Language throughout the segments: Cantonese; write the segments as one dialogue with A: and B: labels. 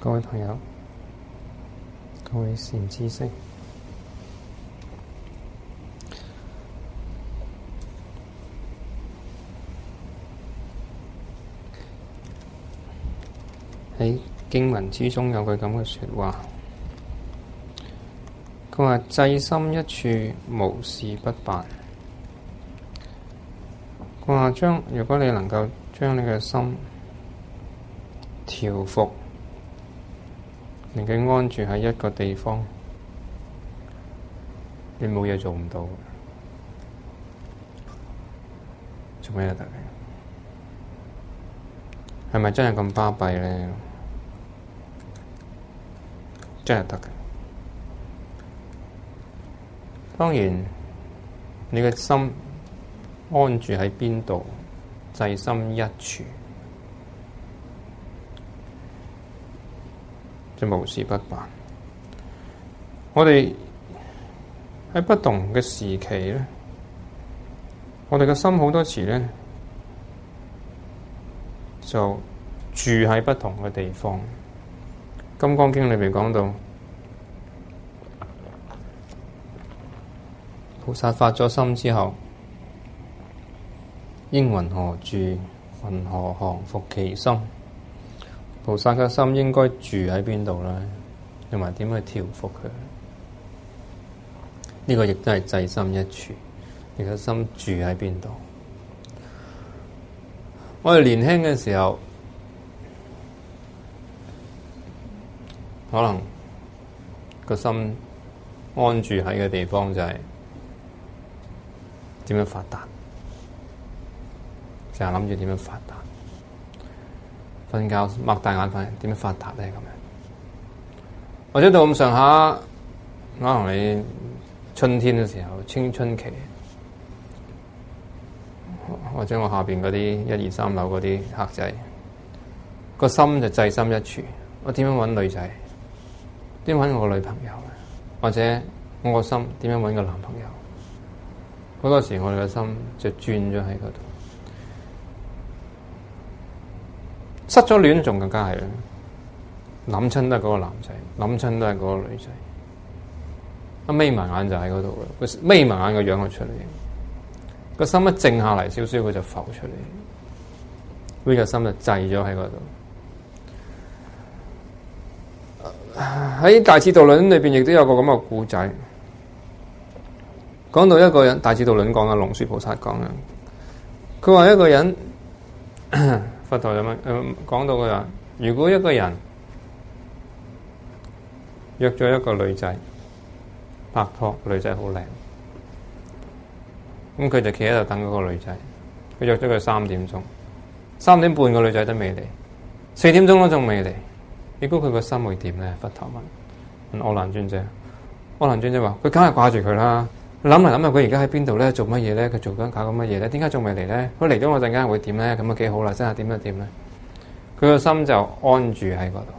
A: 各位朋友，各位善知識，喺經文之中有句咁嘅說話，佢話制心一處，無事不辦。佢話如果你能夠將你嘅心調伏，令佢安住喺一個地方，你冇嘢做唔到，做咩得嘅？係咪真係咁巴閉咧？真係得嘅。當然，你嘅心安住喺邊度，制心一處，就無事不辦。我哋喺不同嘅時期咧，我哋嘅心好多時咧就住喺不同嘅地方。《金剛經》裏面講到，菩薩發咗心之後，應云何住？云何降伏其心？菩薩嘅心應該住喺邊度呢？同埋點去調伏佢？呢個亦都係制心一處。你嘅心住喺邊度？我哋年輕嘅時候，可能個心安住喺嘅地方就係點樣發達，成日諗住點樣發達。瞓覺擘大眼瞓，點樣發達咧？咁樣，或者到咁上下，可能你春天嘅時候，青春期，或者我下邊嗰啲1、2、3樓嗰啲客仔，個心就制心一處。我點樣搵女仔？點樣搵我個女朋友？或者我個心點樣搵個男朋友？好多時我哋嘅心就轉咗喺嗰度。失咗戀仲更加係啦，諗親都係嗰個男仔，諗親都係嗰個女仔，一眯埋眼就喺嗰度嘅，佢眯埋眼個樣就出嚟，個心一靜下嚟少少，佢就浮出嚟，呢個心就滯咗喺嗰度。喺大智度論裏邊亦都有個咁嘅故仔，講到一個人，大智度論講嘅，龍樹菩薩講嘅，佢話一個人。佛陀就講到佢話，如果一個人約咗一個女仔拍拖，女仔好靚，咁佢就企喺度等嗰個女仔。佢約咗佢3點鐘，3點半個女仔都未嚟，4點鐘都仲未嚟。你估佢個心會點咧？佛陀問阿難尊者，阿難尊者話：佢梗係掛住佢啦。諗嚟諗去，佢而家喺邊度咧？做乜嘢咧？佢做緊搞緊乜嘢咧？點解仲未嚟咧？佢嚟咗我陣間會點咧？咁啊幾好啦！真係點就點咧？佢個心就安住喺嗰度。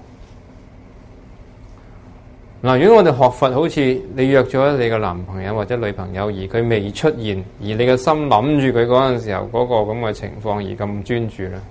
A: 嗱，如果我哋學佛，好似你約咗你嘅男朋友或者女朋友，而佢未出現，而你嘅心諗住佢嗰陣時候嗰個咁嘅情況而咁專注咧，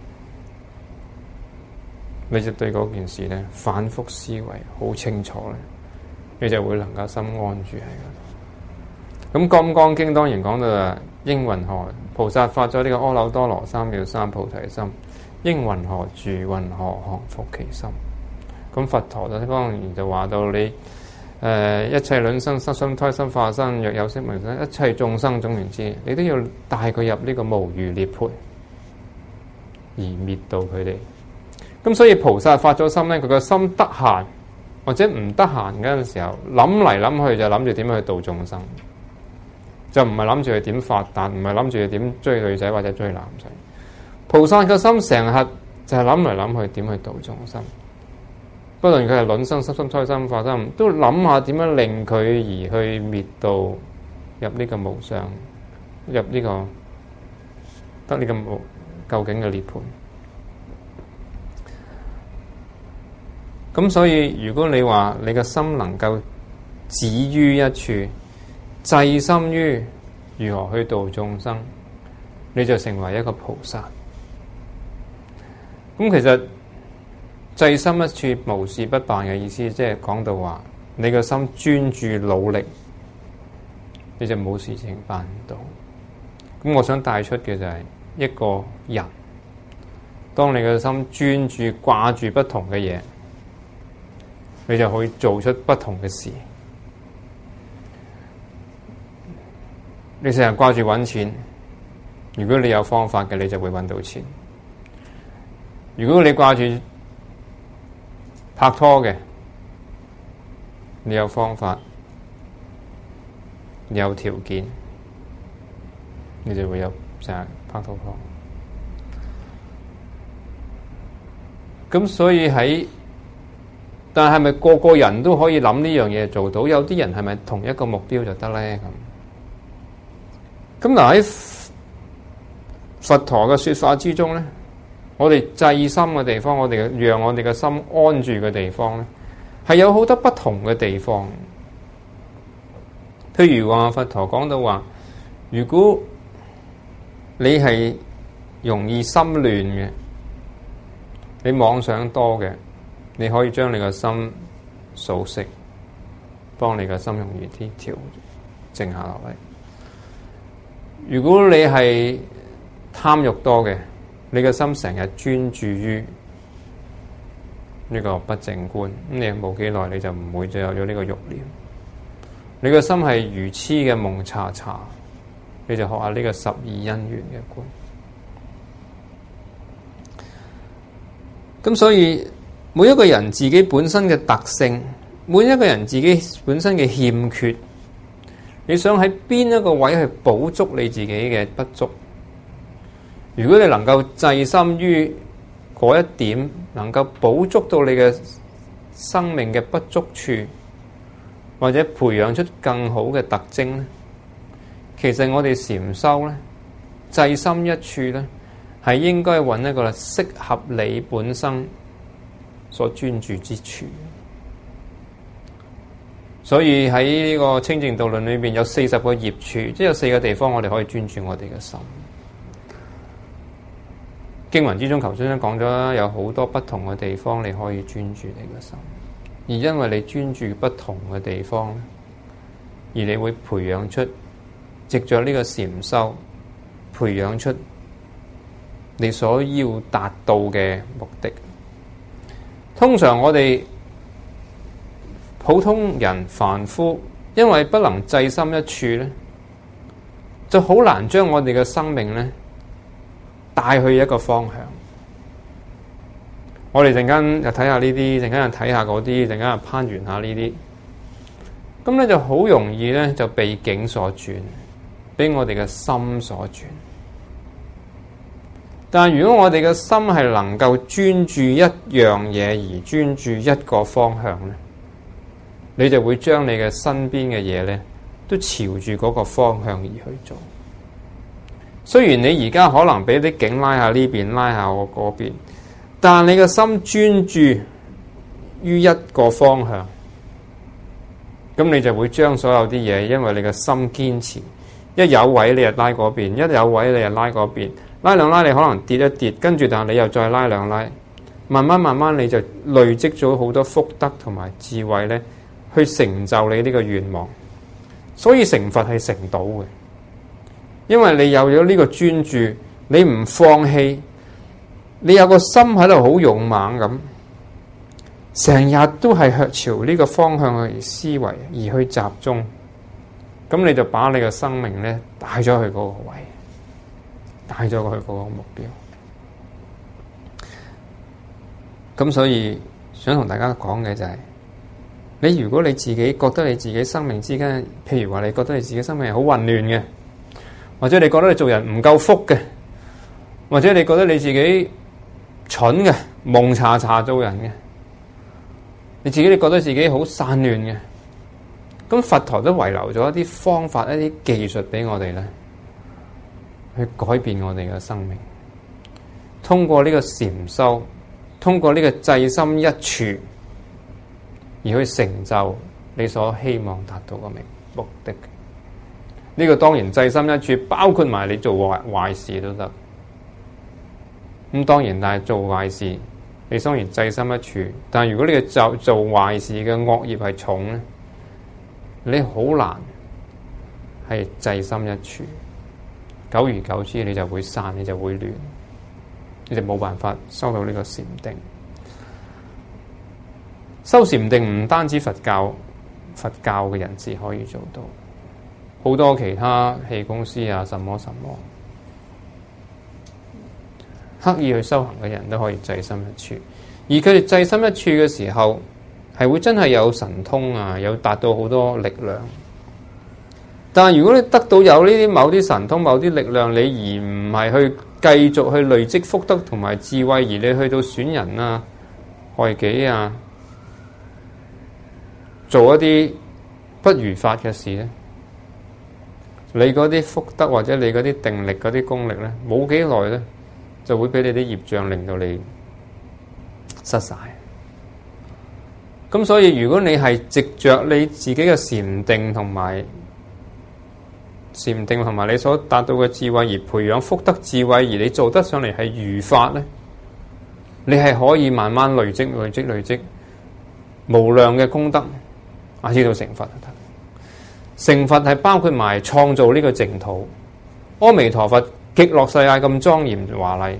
A: 你就對嗰件事咧反覆思維好清楚咧，你就會能夠心安住喺嗰度。咁《金剛經》當然講到啊，應云何菩薩發咗呢個阿耨多羅三藐三菩提心，應云何住？云何降伏其心？咁佛陀就當然就話到你一切卵生、濕生、胎生、化生，若有聲聞身，一切眾生總緣知，你都要帶佢入呢個無餘涅槃，而滅度佢哋。咁所以菩薩發咗心咧，佢個心得閒或者唔得閒嗰陣時候，諗嚟諗去就諗住點樣去度眾生。就唔係諗住去點發達，唔係諗住去點追女仔或者追男仔。菩薩個心成日就係諗嚟諗去點去度眾生，不論佢係卵生、濕生、胎生、化生，都諗下點樣令佢而去滅度入呢個無上，入呢個得呢個無究竟嘅涅槃。咁所以如果你話你嘅心能夠止於一處，制心於如何去度眾生，你就成為一個菩薩。咁其實制心一處，無事不辦嘅意思，即係講到話你個心專注努力，你就冇事情辦唔到。咁我想帶出嘅就係一個人，當你個心專注掛住不同嘅嘢，你就可以做出不同嘅事。你成日掛住揾錢，如果你有方法嘅，你就會揾到錢。如果你掛住拍拖嘅，你有方法，你有條件，你就會有成日拍拖拖。咁所以但係咪個個人都可以諗呢樣嘢做到？有啲人係咪同一個目標就得咧？咁嗱，喺佛陀嘅說法之中咧，我哋制心嘅地方，讓我哋嘅心安住嘅地方咧，係有好多不同嘅地方。譬如話佛陀講到話，如果你係容易心亂嘅，你妄想多嘅，你可以將你個心數息，幫你個心容易啲調靜下落嚟。如果你係貪欲多嘅，你個心成日專注於呢個不淨觀，咁你冇幾耐你就唔會再有咗呢個欲念。你個心係如痴嘅蒙查查，你就學下呢個12因緣嘅觀。咁所以每一個人自己本身嘅特性，每一個人自己本身嘅欠缺，你想喺邊一個位去補足你自己嘅不足？如果你能夠制心於嗰一點，能夠補足到你嘅生命嘅不足處，或者培養出更好嘅特徵咧，其實我哋禪修咧，制心一處咧，係應該揾一個適合你本身所專注之處。所以喺呢個清淨道論裏邊有40個業處，即係有4個地方我哋可以專注我哋嘅心。經文之中，頭先都講咗啦，有好多不同嘅地方你可以專注你嘅心，而因為你專注不同嘅地方，而你會培養出藉着呢個禪修，培養出你所要達到嘅目的。通常我哋普通人凡夫，因為不能制心一處咧，就好難將我哋嘅生命咧帶去一個方向。我哋陣間又睇下呢啲，陣間又睇下嗰啲，陣間又攀緣下呢啲，咁咧就好容易咧就被境所轉，俾我哋嘅心所轉。但係如果我哋嘅心係能夠專注一樣嘢，而專注一個方向咧，你就會將你嘅身邊嘅嘢咧都朝住嗰個方向而去做。雖然你而家可能俾啲境拉下呢邊，拉下我嗰邊，但你嘅心專注於一個方向，咁你就會將所有啲嘢，因為你嘅心堅持，一有位你就拉嗰邊，一有位你就拉嗰邊，拉兩拉你可能跌一跌，跟住但係你又再拉兩拉，慢慢你就累積咗好多福德同埋智慧咧，去成就你呢個願望。所以成佛係成到嘅，因為你有咗呢個專注，你唔放棄，你有個心喺度好勇猛咁，成日都係朝呢個方向去思維而去集中，咁你就把你嘅生命咧帶咗去嗰個位，帶咗去嗰個目標。咁所以想同大家講嘅就係，如果你自己覺得你自己生命之間，譬如話你覺得你自己生命係好混亂嘅，或者你覺得你做人唔夠福嘅，或者你覺得你自己蠢嘅，蒙查查做人嘅，你覺得自己好散亂嘅，咁佛陀都遺留咗一啲方法、一啲技術俾我哋咧，去改變我哋嘅生命。通過呢個禪修，通過呢個制心一處，而去成就你所希望達到嘅目的。呢個當然制心一處，包括埋你做壞事都得。咁當然，但係做壞事你雖然制心一處，但係如果你嘅做壞事嘅惡業係重咧，你好難係制心一處。久而久之，你就會散，你就會亂，你就冇辦法收到呢個禪定。修禪定唔單止佛教嘅人士可以做到，好多其他氣功師啊，什麼刻意去修行嘅人都可以制心一處。而佢哋制心一處嘅時候，係會真係有神通啊，有達到好多力量。但係如果你得到有呢啲某啲神通、某啲力量，你而唔係去繼續去累積福德同埋智慧，而你去到損人啊、害己啊，做一啲不如法嘅事咧，你嗰啲福德或者你嗰啲定力、嗰啲功力咧，冇幾耐咧，就會俾你啲業障令到你失晒。咁所以如果你係藉着你自己嘅禪定同埋你所達到嘅智慧而培養福德智慧，而你做得上嚟係如法咧，你係可以慢慢累積無量嘅功德，至到成佛就得。成佛係包括埋創造呢個淨土。阿彌陀佛極樂世界咁莊嚴華麗，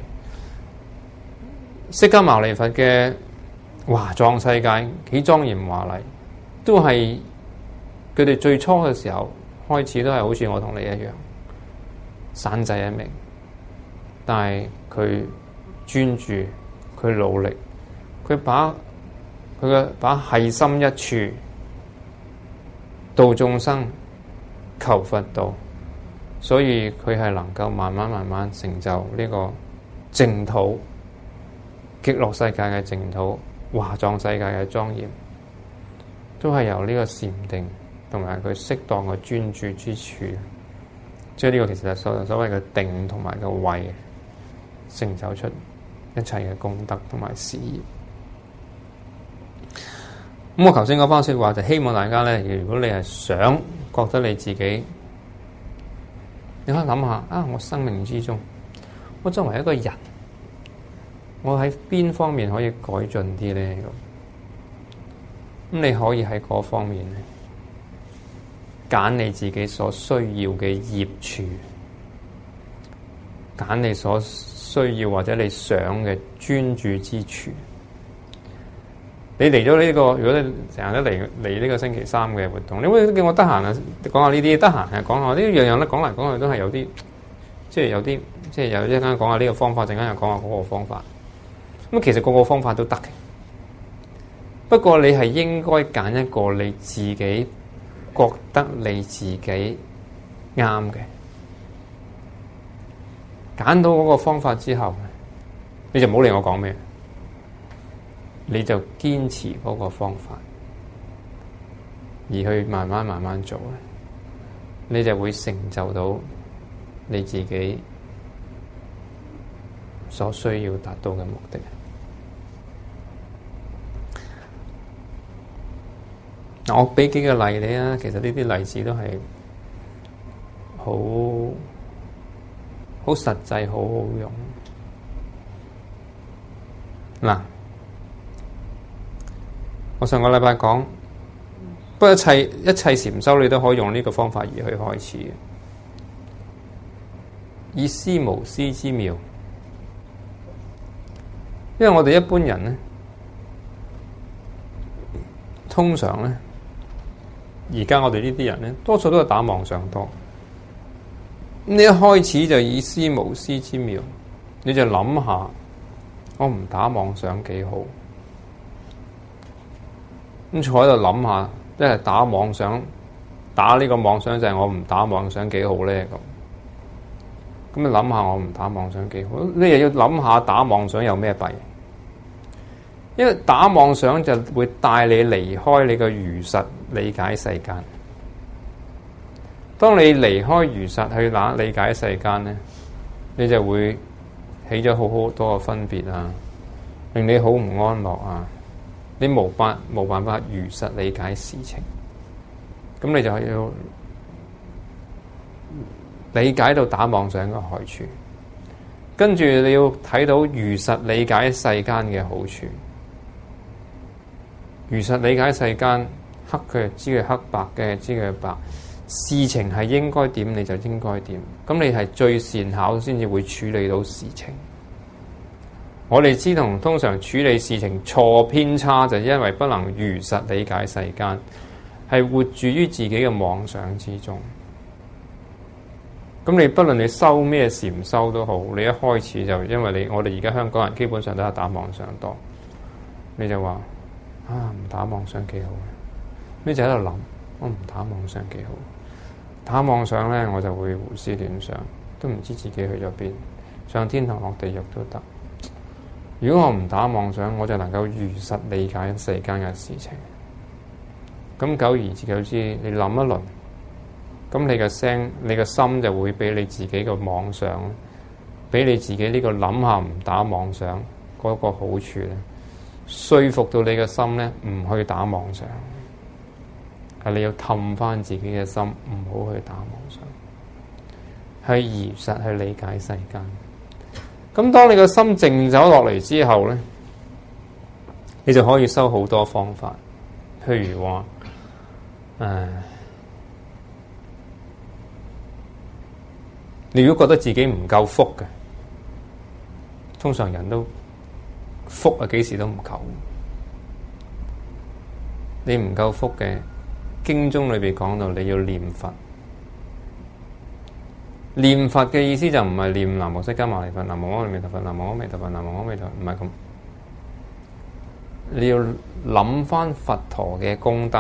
A: 釋迦牟尼佛嘅華藏世界幾莊嚴華麗，都係佢哋最初嘅時候開始都係好似我同你一樣散滯一名，但係佢專注，佢努力，佢把繫心一處，度眾生，求佛道，所以佢係能夠慢慢成就呢個淨土，極樂世界嘅淨土，華藏世界嘅莊嚴，都係由呢個禪定同埋佢適當嘅專注之處，即係呢個其實係所謂嘅定同埋個慧，成就出一切嘅功德同埋事業。咁我頭先嗰番說話就希望大家咧，如果你係想覺得你自己，你可以諗下我生命之中，我作為一個人，我喺邊方面可以改進啲咧？咁你可以喺嗰方面咧，揀你自己所需要嘅業處，揀你所需要或者你想嘅專注之處。你嚟咗呢個，如果你成日都嚟呢個星期三嘅活動，你會叫我得閒啊，講下呢啲，得閒係講下呢樣樣咧，講嚟講去都係有啲，即係有一間講下呢個方法，陣間又講下嗰個方法。咁其實個個方法都得嘅，不過你係應該揀一個你自己覺得你自己啱嘅，揀到嗰個方法之後，你就唔好理我講咩。你就堅持嗰個方法，而去慢慢做咧，你就會成就到你自己所需要達到嘅目的。我俾幾個例你啊，其實呢啲例子都係好實際，好好用。嗱。我上個禮拜講，不過一切禪修你都可以用呢個方法而去開始嘅，以思無思之妙。因為我哋一般人咧，通常咧，而家我哋呢啲人咧，多數都係打妄想多。咁你一開始就以思無思之妙，你就諗下，我唔打妄想幾好。咁坐喺度諗下，即係打妄想，打呢個妄想就係我唔打妄想幾好咧咁。咁你諗下，我唔打妄想幾好？你又要諗下打妄想有咩弊？因為打妄想就會帶你離開你個如實理解世間。當你離開如實去理解世間咧，你就會起咗好多嘅分別啊，令你好唔安樂啊。你冇辦法如實理解事情，咁你就要理解到打妄想嘅害處。 跟住你要睇到如實理解世間嘅好處，如實理解世間，黑嘅知佢黑，白嘅知佢白，事情係應該點你就應該點，咁你係最善巧先至會處理到事情。我哋知同通常處理事情錯偏差，就因為不能如實理解世間，係活住於自己嘅妄想之中。咁你不論你修咩禪修都好，你一開始就因為我哋而家香港人基本上都係打妄想多，你就話唔打妄想幾好嘅，你就喺度諗，我唔打妄想幾好，打妄想呢，我就會胡思亂想，都唔知自己去咗邊，上天堂落地獄都得。如果我唔打妄想，我就能夠如實理解世間嘅事情。咁久而久之，你諗一輪，咁你嘅聲、你嘅心就會俾你自己嘅妄想，俾你自己呢個諗下唔打妄想嗰個好處咧，說服到你嘅心咧唔去打妄想，係你要氹翻自己嘅心，唔好去打妄想，係如實去理解世間。咁當你個心靜走落嚟之後咧，你就可以修好多方法，譬如話你如果覺得自己唔夠福嘅，通常人都福啊幾時都唔夠。你唔夠福嘅，經中裏邊講到你要念佛。念佛嘅意思就唔係念南無釋迦牟尼佛、南無阿彌陀佛、南無阿彌陀佛、南無阿彌陀佛，唔係咁。你要諗翻佛陀嘅功德，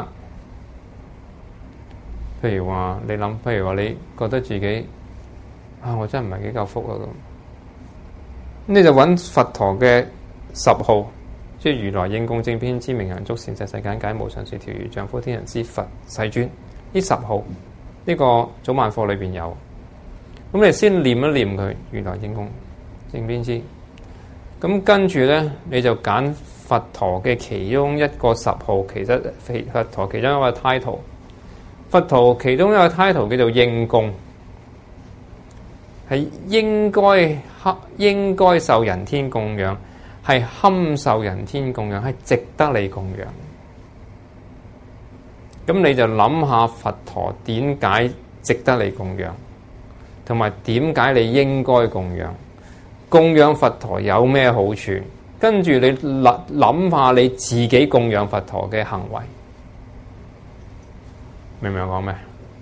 A: 譬如話你諗，譬如話你覺得自己我真係唔係幾夠福啊咁，你就揾佛陀嘅10號，即係如來應供正遍知明行足善逝世間解無上士調御丈夫天人師佛世尊，呢10號呢個早晚課裏邊有。咁你先念一念佢，如來應供正遍知。咁跟住咧，你就揀佛陀嘅其中一個10號，其實佛陀其中一個 title， 佛陀其中一個 title 叫做應供，係應該受人天供養，係堪受人天供養，係值得你供養。咁你就諗下佛陀點解值得你供養？同埋點解你應該供養？供養佛陀有咩好處？跟住你諗下你自己供養佛陀嘅行為，明唔明我講咩？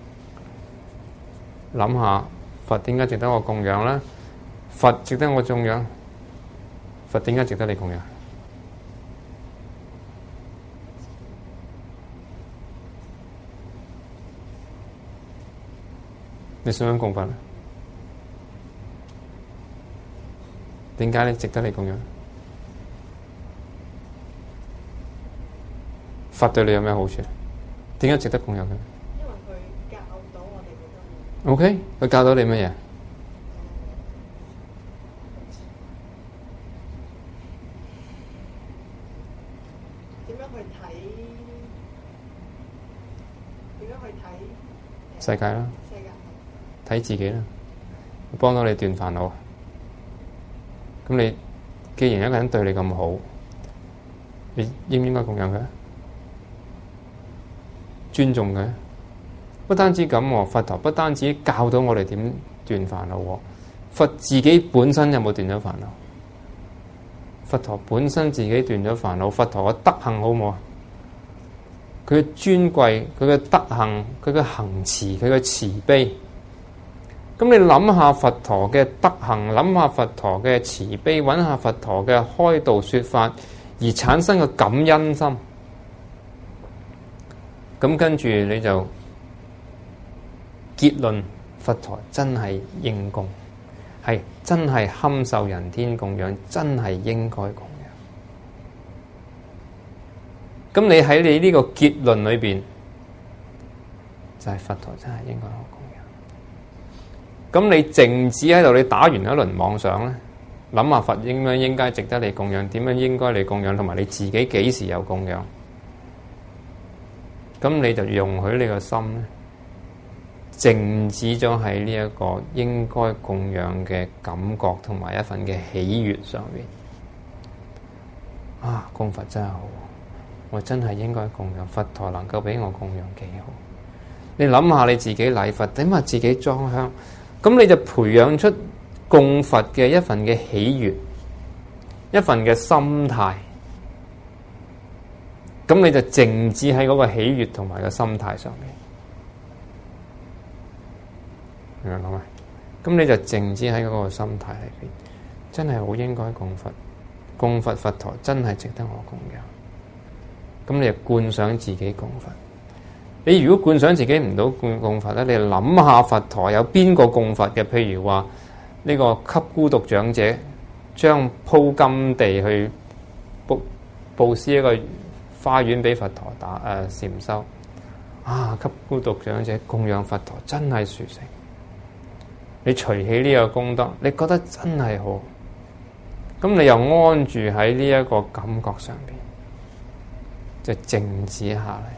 A: 諗下佛點解值得我供養呢？佛值得我供養，佛點解值得你供養？你想唔想供佛？點解你值得你供養？佛對你有咩好處？點解值得供養佢？
B: 因為佢教到我哋好多嘢。
A: OK，佢教到你乜嘢？
B: 點樣去睇？點樣去睇
A: 世界啦，
B: 世界
A: 睇自己啦，幫到你斷煩惱。咁你既然一個人對你咁好，你應唔應該供養佢？尊重佢？不單止咁，佛陀不單止教到我哋點斷煩惱，佛自己本身有冇斷咗煩惱？佛陀本身自己斷咗煩惱，佛陀嘅德行好唔好啊？佢嘅尊貴，佢嘅德行，佢嘅行持，佢嘅慈悲。咁你諗下佛陀嘅德行，諗下佛陀嘅慈悲，揾下佛陀嘅開導說法，而產生嘅感恩心。咁跟住你就結論，佛陀真係應供，係真係堪受人天供養，真係應該供養。咁你喺你呢個結論裏邊，就係佛陀真係應該可供養。咁你靜止喺度，你打完一輪妄想咧，諗下佛應該值得你供養，點樣應該你供養，同埋你自己幾時有供養，咁你就容許你個心咧， 靜止咗喺呢一個應該供養嘅感覺同埋一份嘅喜悅上面。啊，供佛真係好，我真係應該供養佛陀，能夠俾我供養幾好。你諗下你自己禮佛，點下自己裝香，咁你就培養出供佛嘅一份嘅喜悅，一份嘅心態。咁你就靜止喺嗰個喜悅同埋個心態上面。明唔明啊？咁你就靜止喺嗰個心態裏邊，真係好應該供佛，供佛佛陀真係值得我供養。咁你就觀想自己供佛。你如果觀想自己唔到供佛咧，你諗下佛陀有邊個供佛嘅？譬如話呢個給孤獨長者將鋪金地去布施一個花園俾佛陀禪修啊！給孤獨長者供養佛陀真係殊勝。你隨起呢個功德，你覺得真係好，咁你又安住喺呢一個感覺上邊，就靜止下嚟。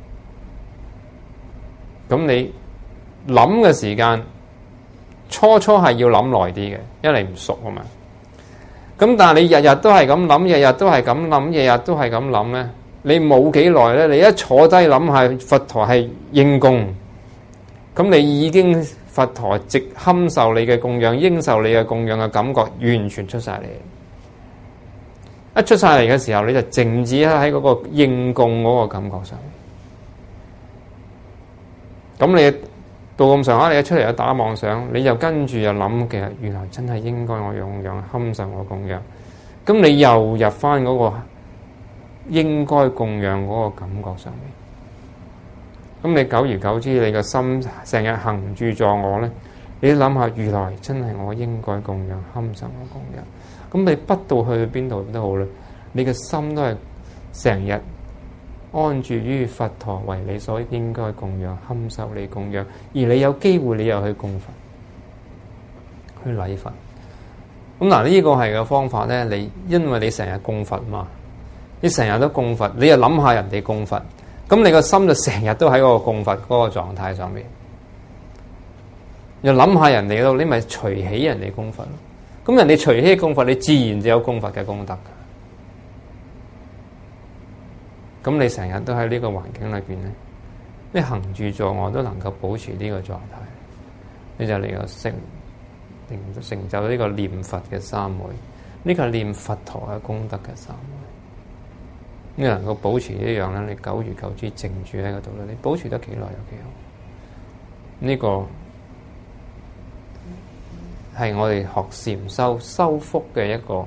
A: 咁你諗嘅時間，初係要諗耐啲嘅，因為你唔熟啊嘛。咁但係你日日都係咁諗，日日都係咁諗，日日都係咁諗咧，你冇幾耐咧，你一坐低諗下佛陀係應供，咁你已經佛陀直堪受你嘅供養，應受你嘅供養嘅感覺完全出晒嚟。一出晒嚟嘅時候，你就靜止喺嗰個應供嗰個感覺上面。咁你到咁上下，你一出嚟一打妄想，你又跟住又諗，其實原來真係應該我供養，堪受我供養。咁你又入翻嗰個應該供養嗰個感覺上面。咁你久而久之，你個心成日行住助我咧，你諗下，原來真係我應該供養，堪受我供養。咁你不到去邊度都好啦，你嘅心都係成日安住於佛陀為你所應該供養，堪受你供養，而你有機會你又去供佛，去禮佛。咁嗱，呢個係個方法咧，你因為你成日供佛嘛，你成日都供佛，你又諗下人哋供佛，咁你個心就成日都喺嗰個供佛嗰個狀態上面，又諗下人哋嗰度，你咪隨喜人哋供佛咯。咁人哋隨喜供佛，你自然就有供佛嘅功德。咁你成日都喺呢個環境裏邊咧，你行住坐臥都能夠保持呢個狀態，你就嚟個成就呢個念佛嘅三昧，呢個係念佛陀嘅功德嘅三昧。你能夠保持呢樣咧，你久而久之靜住喺嗰度咧，你保持得幾耐有幾好。呢個係我哋學禪修福嘅一個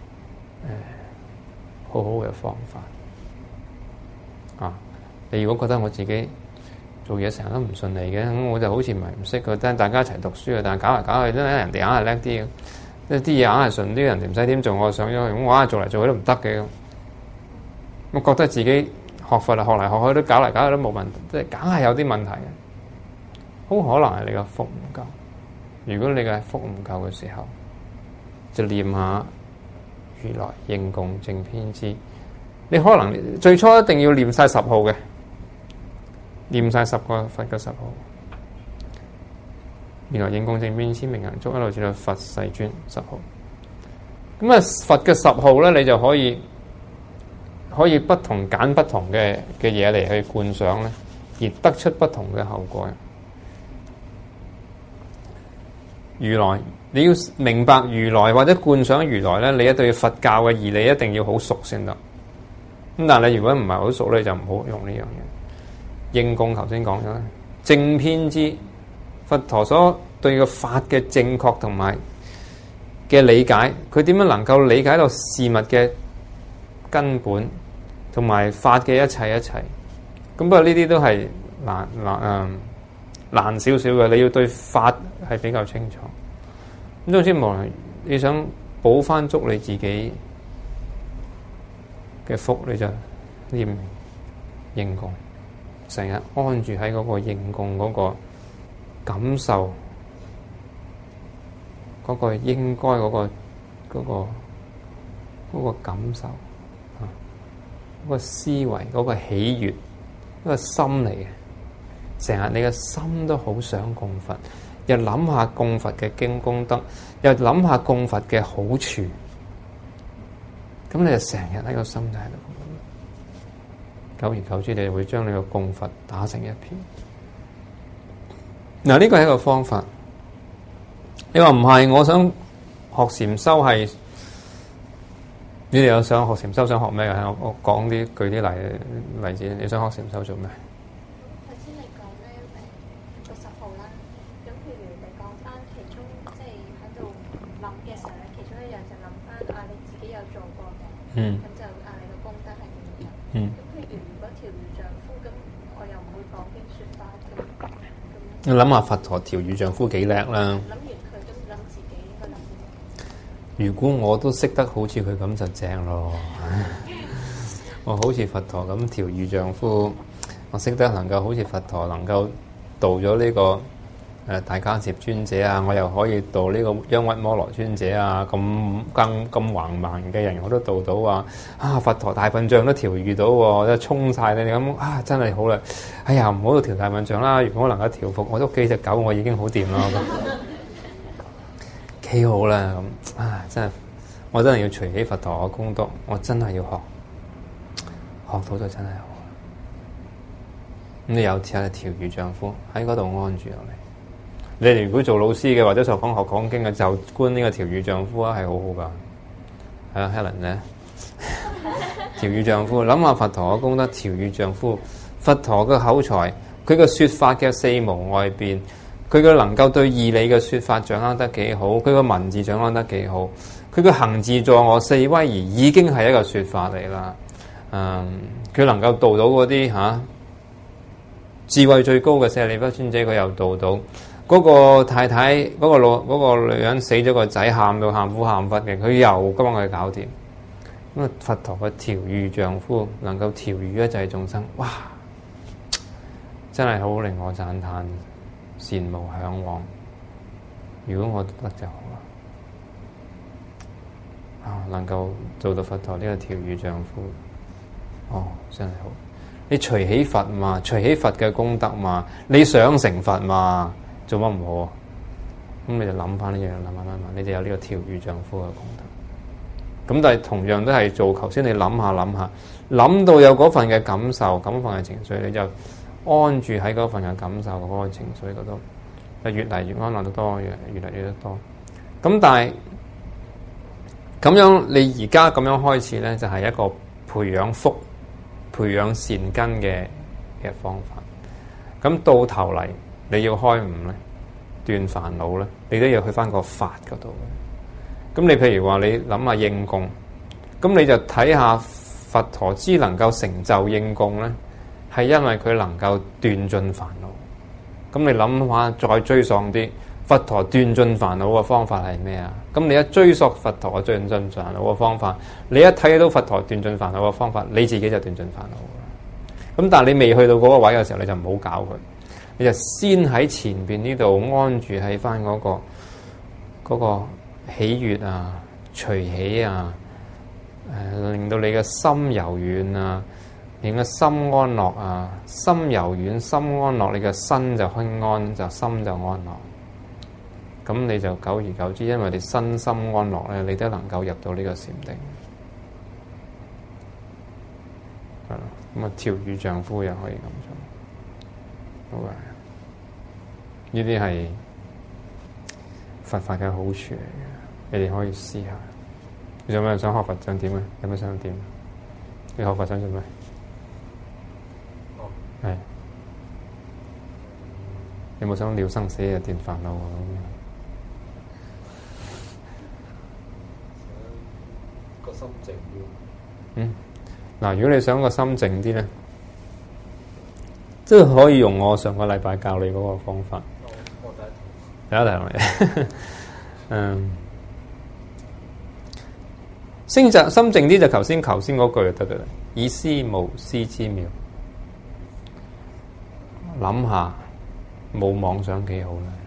A: 好好嘅方法。啊！你如果覺得我自己做嘢成日都唔順利嘅，咁我就好似唔係唔識嘅，但係大家一齊讀書嘅，但係搞嚟搞去都人哋硬係叻啲嘅，即係啲嘢硬係順啲，人哋唔使點做，我上咗去，咁我硬係做嚟做去都唔得嘅。我覺得自己學佛嚟學嚟學去都搞嚟搞去都冇問題，即係梗係有啲問題嘅，好可能係你個福唔夠。如果你嘅福唔夠嘅時候，就念下如來應供正遍知。你可能最初一定要念晒10號嘅，念晒10個佛嘅10號。如來應供正遍知明行足，一路至到佛世尊10號。咁啊，佛嘅10號咧，你就可以不同揀不同嘅嘢嚟去觀想咧，而得出不同嘅後果。如來，你要明白如來或者觀想如來咧，你對佛教嘅義理一定要好熟先得。咁但係你如果唔係好熟咧，就唔好用呢樣嘢。應供頭先講咗啦，正遍知，佛陀所對個法嘅正確同埋嘅理解，佢點樣能夠理解到事物嘅根本同埋法嘅一切。咁不過呢啲都係難少少嘅，你要對法係比較清楚。咁總之，無論你想補翻足你自己嘅福，你就念應供，成日安住喺嗰個應供嗰個感受，嗰個應該嗰個感受嗰個思維，嗰個喜悅，嗰個心嚟嘅， 成日你嘅心都好想供佛，又諗下供佛嘅經功德，又諗下供佛嘅好處，咁你就成日喺個心就喺度。久而久之，你就會將你個供佛打成一片。嗱，呢個係一個方法。你話唔係，我想學禪修係，你哋有想學禪修，想學咩嘅？我講啲舉啲例子。你想學禪修做咩？
C: 頭先你講咧個10號啦，咁譬如你講翻其中，即係喺度諗嘅時候咧，其中一樣就諗翻你自己有做過嘅，咁就你個功德係點樣？咁譬如如果調御丈夫，咁我又唔會講經說法咁。
A: 你諗下佛陀調御丈夫幾叻啦！
C: 諗完佢咁諗自己應該諗點？
A: 如果我都識得好似佢咁就正咯。我好似佛陀咁調御丈夫，我識得能夠好似佛陀能夠度咗呢個大迦葉尊者啊，我又可以度呢個央鬱摩羅尊者啊，咁橫蠻嘅人我都度到啊！佛陀大笨象都調御到喎，即係衝晒你哋咁真係好啦！哎呀，唔好到調大笨象啦，如果我能夠調服我屋企隻狗，我已經好掂啦，幾好啦咁真係我真係要隨喜佛陀嘅功德，我真係要學到就真係好。咁你有次係調御丈夫喺嗰度安住落嚟。你哋如果做老師嘅或者所講學講經嘅，就觀呢個調御丈夫係好好噶。係啊 Helen 咧，調御丈夫，諗下佛陀嘅功德，調御丈夫，佛陀嘅口才，佢嘅說法嘅四無外變，佢嘅能夠對義理嘅說法掌握得幾好，佢嘅文字掌握得幾好，佢嘅行自助我四威儀已經係一個說法嚟啦。佢能夠度到嗰啲智慧最高嘅舍利弗尊者，佢又度到。嗰個太太，嗰個女人死咗個仔，喊到喊苦喊忽嘅，佢又幫佢搞掂。咁啊，佛陀嘅調御丈夫能夠調御一切眾生，哇！真係好令我讚歎、羨慕、嚮往。如果我得就好啦。能夠做到佛陀呢個調御丈夫，真係好。你隨喜佛嘛，隨喜佛嘅功德嘛，你想成佛嘛？做乜唔好啊？咁你就諗翻呢樣，諗，你就有呢個調御丈夫嘅功德。咁但係同樣都係做頭先，你諗下，諗到有嗰份嘅感受，嗰份嘅情緒，你就安住喺嗰份嘅感受嗰個情緒嗰度，就越嚟越安樂得多，越嚟越得多。咁但係咁樣，你而家咁樣開始咧，就係一個培養福、培養善根嘅方法。咁到頭嚟，你要開悟咧，斷煩惱咧，你都要去翻個法嗰度。咁你譬如話你諗下應供，咁你就睇下佛陀之能夠成就應供咧，係因為佢能夠斷盡煩惱。咁你諗下再追溯啲，佛陀斷盡煩惱嘅方法係咩啊？咁你一追溯佛陀斷盡煩惱嘅方法，你一睇到佛陀斷盡煩惱嘅方法，你自己就斷盡煩惱。咁但係你未去到嗰個位嘅時候，你就唔好搞佢。你就先喺前邊呢度安住喺翻嗰個喜悅啊、隨喜啊，令到你嘅心柔軟啊，令個心安樂啊，心柔軟、心安樂，你嘅身就輕安，就心就安樂。咁你就久而久之，因為你身心安樂咧，你都能夠入到呢個禪定。係咯，咁啊調御丈夫又可以咁做。好啊！呢啲係佛法嘅好處嚟嘅，你哋可以試下。你有咩想學佛想點啊？有咩想點？你學佛想做咩？係有冇想了生死啊？斷煩惱啊？
D: 個心靜啲。
A: 嗱，如果你想個心靜啲咧，即係可以用我上個禮拜教你嗰個方法。第一題嚟，心靜啲就頭先嗰句就得噶啦，以思無思之妙，諗下冇妄想幾好啦。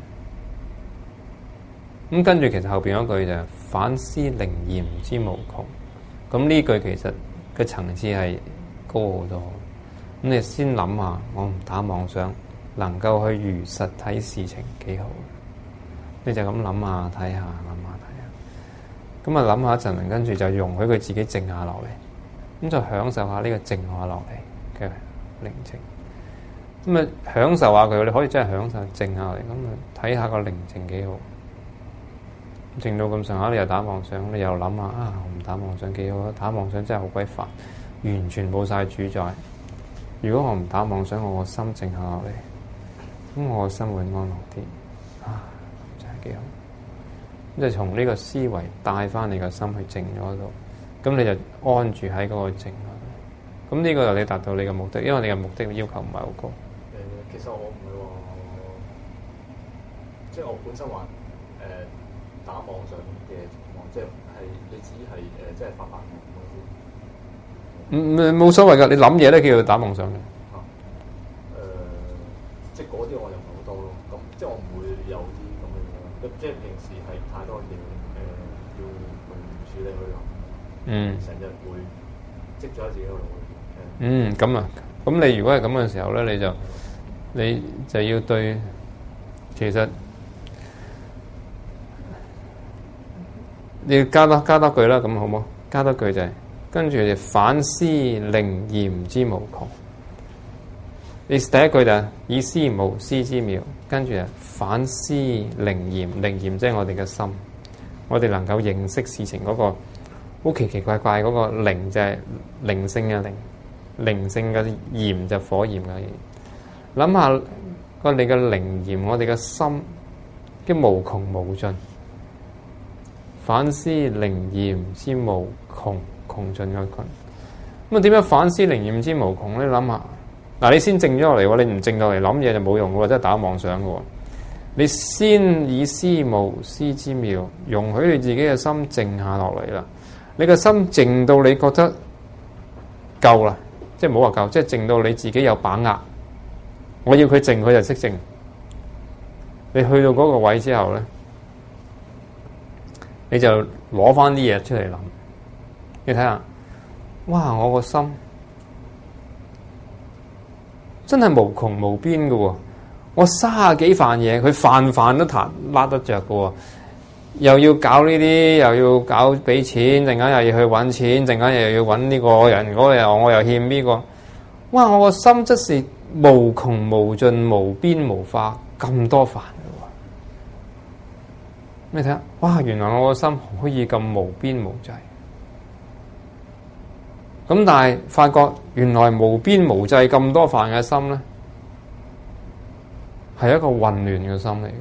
A: 咁跟住其實後邊嗰句就係反思靈驗之無窮。咁呢句其實個層次係高好多。咁你先諗下，我唔打妄想， 能夠去如實睇事情幾好。你就咁諗下睇下，諗下睇下。咁啊諗下一陣，跟住就容許佢自己靜下落嚟，咁就享受下呢個靜下落嚟嘅寧靜。咁啊享受下佢，你可以真係享受靜下嚟，咁啊睇下個寧靜幾好。靜到咁上下，你又打妄想，你又諗下啊，我唔打妄想幾好啊！打妄想真係好鬼煩，完全冇晒主宰。如果我唔打妄想，我個心靜下落嚟，咁我個心會安樂啲啊，真係幾好。咁就從呢個思維帶翻你個心去靜咗度，咁你就安住喺嗰個靜度。咁呢個就你達到你嘅目的，因為你嘅目的要求唔係好高。
D: 其實我唔係話，即係我本身話打妄想嘅情況，即係你只係即係發夢嗰啲。
A: 冇所謂㗎，你諗嘢咧叫做打妄想嘅。
D: 即係嗰啲我又唔係好多咯。咁即係我唔會有啲咁樣，即係平時係太多嘢要去處理去諗。成日會積咗喺自己個腦。
A: 咁啊，咁你如果係咁嘅時候咧，你就要對，其實你要加多句啦，咁好冇？加多句就係、跟住就反思靈驗之無窮。你第一句就以思無思之妙，跟住反思靈驗，靈驗即係我哋嘅心，我哋能夠認識事情嗰個好奇奇怪怪嗰個靈，就係靈性嘅靈，靈性嘅驗就火焰嘅焰。諗下我哋嘅靈驗，我哋嘅心嘅無窮無盡，反思靈驗之無窮，窮盡嘅窮。咁啊，點樣反思靈驗之無窮咧？諗下嗱，你先靜咗落嚟喎，你唔靜落嚟諗嘢就冇用嘅喎，即係打妄想嘅喎。你先以思無思之妙，容許你自己嘅心靜下落嚟啦。你嘅心靜到你覺得夠啦，即係唔好話夠，即係靜到你自己有把握。我要佢靜，佢就識靜。你去到嗰個位之後咧，你就攞翻啲嘢出嚟諗。你睇下，哇！我個心真係無窮無邊嘅喎。我30幾瓣嘢，佢瓣都拉得着嘅喎。又要搞呢啲，又要搞俾錢，陣間又要去揾錢，陣間又要揾呢個人，嗰個又我又欠呢個。哇！我個心真是無窮無盡、無邊無花，咁多煩嘅喎。你睇下，哇！原來我個心可以咁無邊無際。咁但係發覺原來無邊無際咁多煩嘅心咧，係一個混亂嘅心嚟嘅。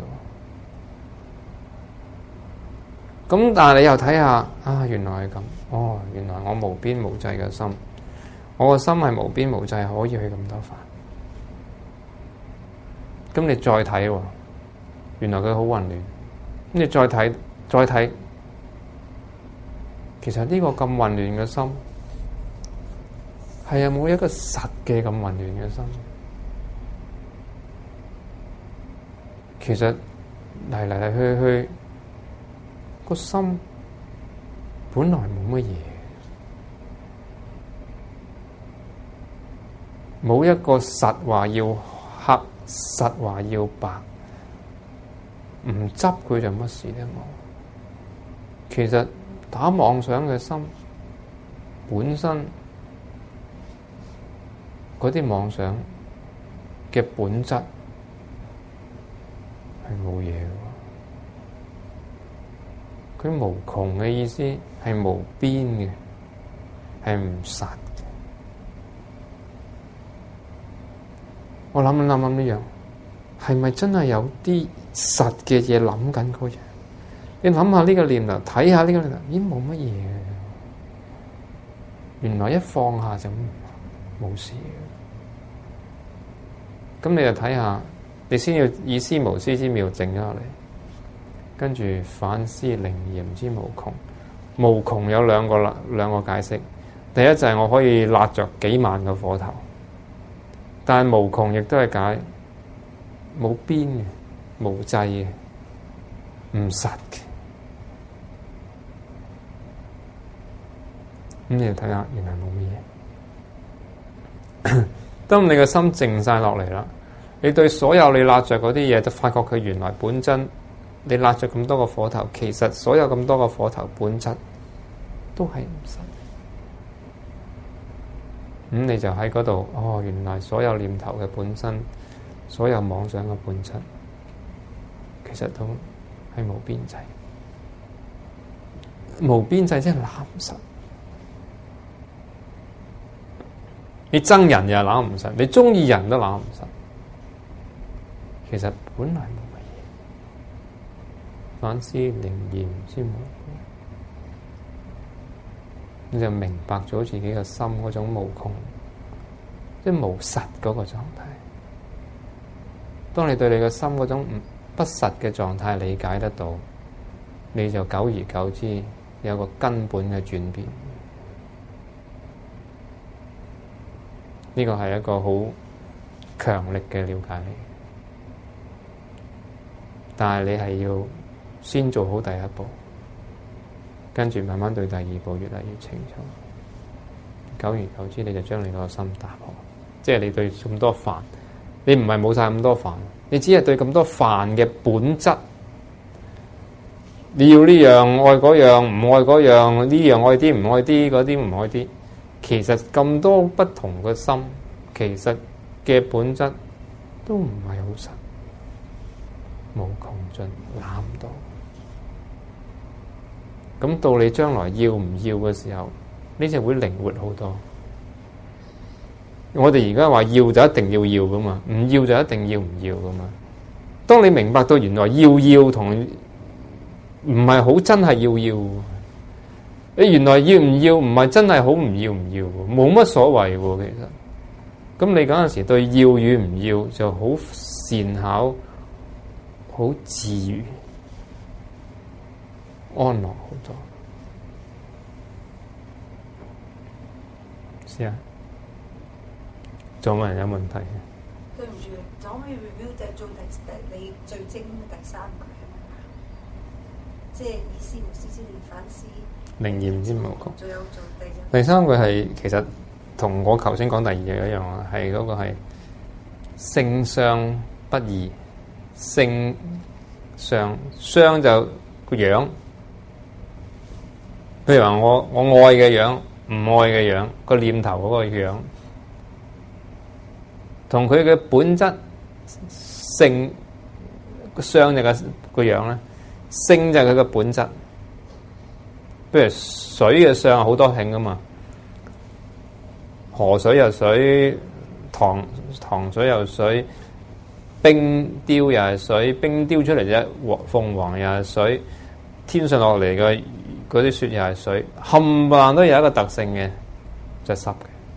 A: 咁但係你又睇下啊，原來係咁。哦，原來我無邊無際嘅心，我個心係無邊無際，可以去咁多煩。咁你再睇喎，原來佢好混亂。咁你再睇，其實呢個咁混亂嘅心，係有冇一個實嘅咁混亂嘅心？其實嚟去，個心本來冇乜嘢，冇一個實話要黑，實話要白，唔執佢就乜事都冇。其實打妄想嘅心本身嗰啲妄想嘅本質係冇嘢嘅。佢無窮嘅意思係無邊嘅，係唔實嘅。我諗呢樣，係咪真係有啲實嘅嘢諗緊嗰樣？你諗下呢個念頭，睇下呢個念頭，已經冇乜嘢嘅。原來一放下就冇事嘅。咁你就睇下，你先要以思無思之妙靜咗落嚟。跟住反思靈驗之無窮，無窮有兩個解釋。第一就係我可以焫着幾萬個火頭，但係無窮亦都係解冇邊嘅、無際嘅、唔實嘅。咁你就睇下，原來冇乜嘢。當你個心靜晒落嚟啦， 你對所有你揦着嗰啲嘢，就發覺佢原來本真。你揦着咁多個火頭，其實所有咁多個火頭本質都係唔實。咁你就喺嗰度，原來所有念頭嘅本身，所有妄想嘅本質，其實都係無邊際。無邊際即係揦唔實。你憎人又揦唔實，你中意人都揦唔實。其實本來冇乜嘢，反思靈驗先無。你就明白咗自己嘅心嗰種無窮，即係無實嗰個狀態。當你對你嘅心嗰種不實嘅狀態理解得到，你就久而久之有個根本嘅轉變。呢個係一個好強力嘅了解嚟，但係你係要先做好第一步，跟住慢慢對第二步越嚟越清楚。久而久之，你就將你個心打破，即係你對咁多煩，你唔係冇晒咁多煩，你只係對咁多煩嘅本質，你要呢樣愛嗰樣，唔愛嗰樣，呢樣愛啲唔愛啲，嗰啲唔愛啲。其實咁多不同嘅心，其實嘅本質都唔係好實，無窮盡，攬唔到。咁到你將來要唔要嘅時候，你就會靈活好多。我哋而家話要就一定要噶嘛，唔要就一定要唔要噶嘛。當你明白到原來要同唔係好真係要。你原來要唔要唔係真係好唔要，冇乜所謂喎。其實，咁你嗰陣時對要與唔要就好善巧，好自如，安樂好多。試下，仲有冇人有問題？
E: 對唔住，可唔可以 review 就係做你最精第三句，即係以思無思之念反思。
A: 靈驗之無窮。第三句係其實同我頭先講第二樣一樣啊，係嗰個係性相不異，性相就個樣，譬如話我愛嘅樣，唔愛嘅樣，個念頭嗰個樣，同佢嘅本質性相就個樣咧，性就係佢嘅本質。譬如水嘅相好多種噶嘛，河水又水，糖水又水，冰雕又係水，冰雕出嚟啫，鳳凰又係水，天上落嚟嘅嗰啲雪又係水，冚唪唥都有一個特性嘅，就係濕嘅。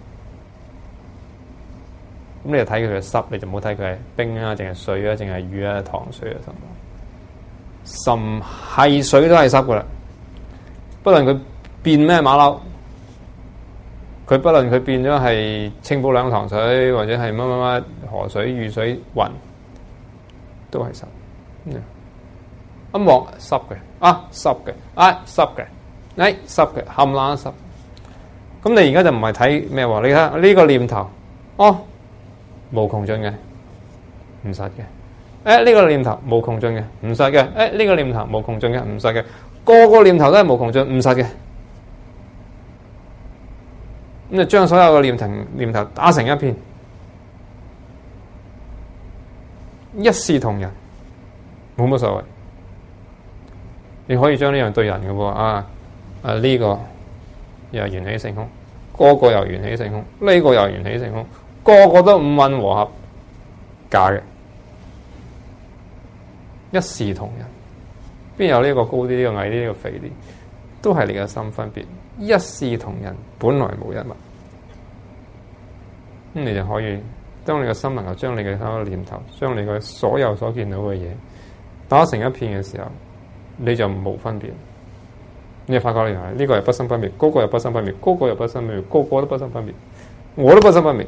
A: 咁你就睇佢嘅濕，你就唔好睇佢係冰啊，淨係水啊，淨係雨啊，糖水啊，甚係水都係濕噶啦。不論佢變咩馬騮，佢不論佢變咗係清補涼糖水，或者係乜乜乜河水、雨水、雲，都係濕。一望濕嘅，濕嘅，濕嘅，濕嘅，冚冷濕。咁你而家就唔係睇咩喎？你睇呢個念頭，無窮盡嘅，唔實嘅。呢個念頭無窮盡嘅，唔實嘅。呢個念頭無窮盡嘅，唔實嘅。個個念頭都係無窮盡，唔實嘅。咁就將所有嘅念頭打成一片，一視同仁，冇乜所謂。你可以將呢樣對人嘅喎，呢個又緣起性空，個個又緣起性空，呢個又緣起性空，個個都五蘊和合，假嘅，一視同仁。邊有呢個高啲，呢個矮啲，呢個肥啲，都係你嘅心分別。一視同仁，本來無一物。咁你就可以，當你嘅心能夠將你嘅所有念頭，將你嘅所有所見到嘅嘢打成一片嘅時候，你就冇分別。你就發覺原來呢個係不生不滅，嗰個又不生不滅，嗰個又不生不滅，個個都不生不滅，我都不生不滅，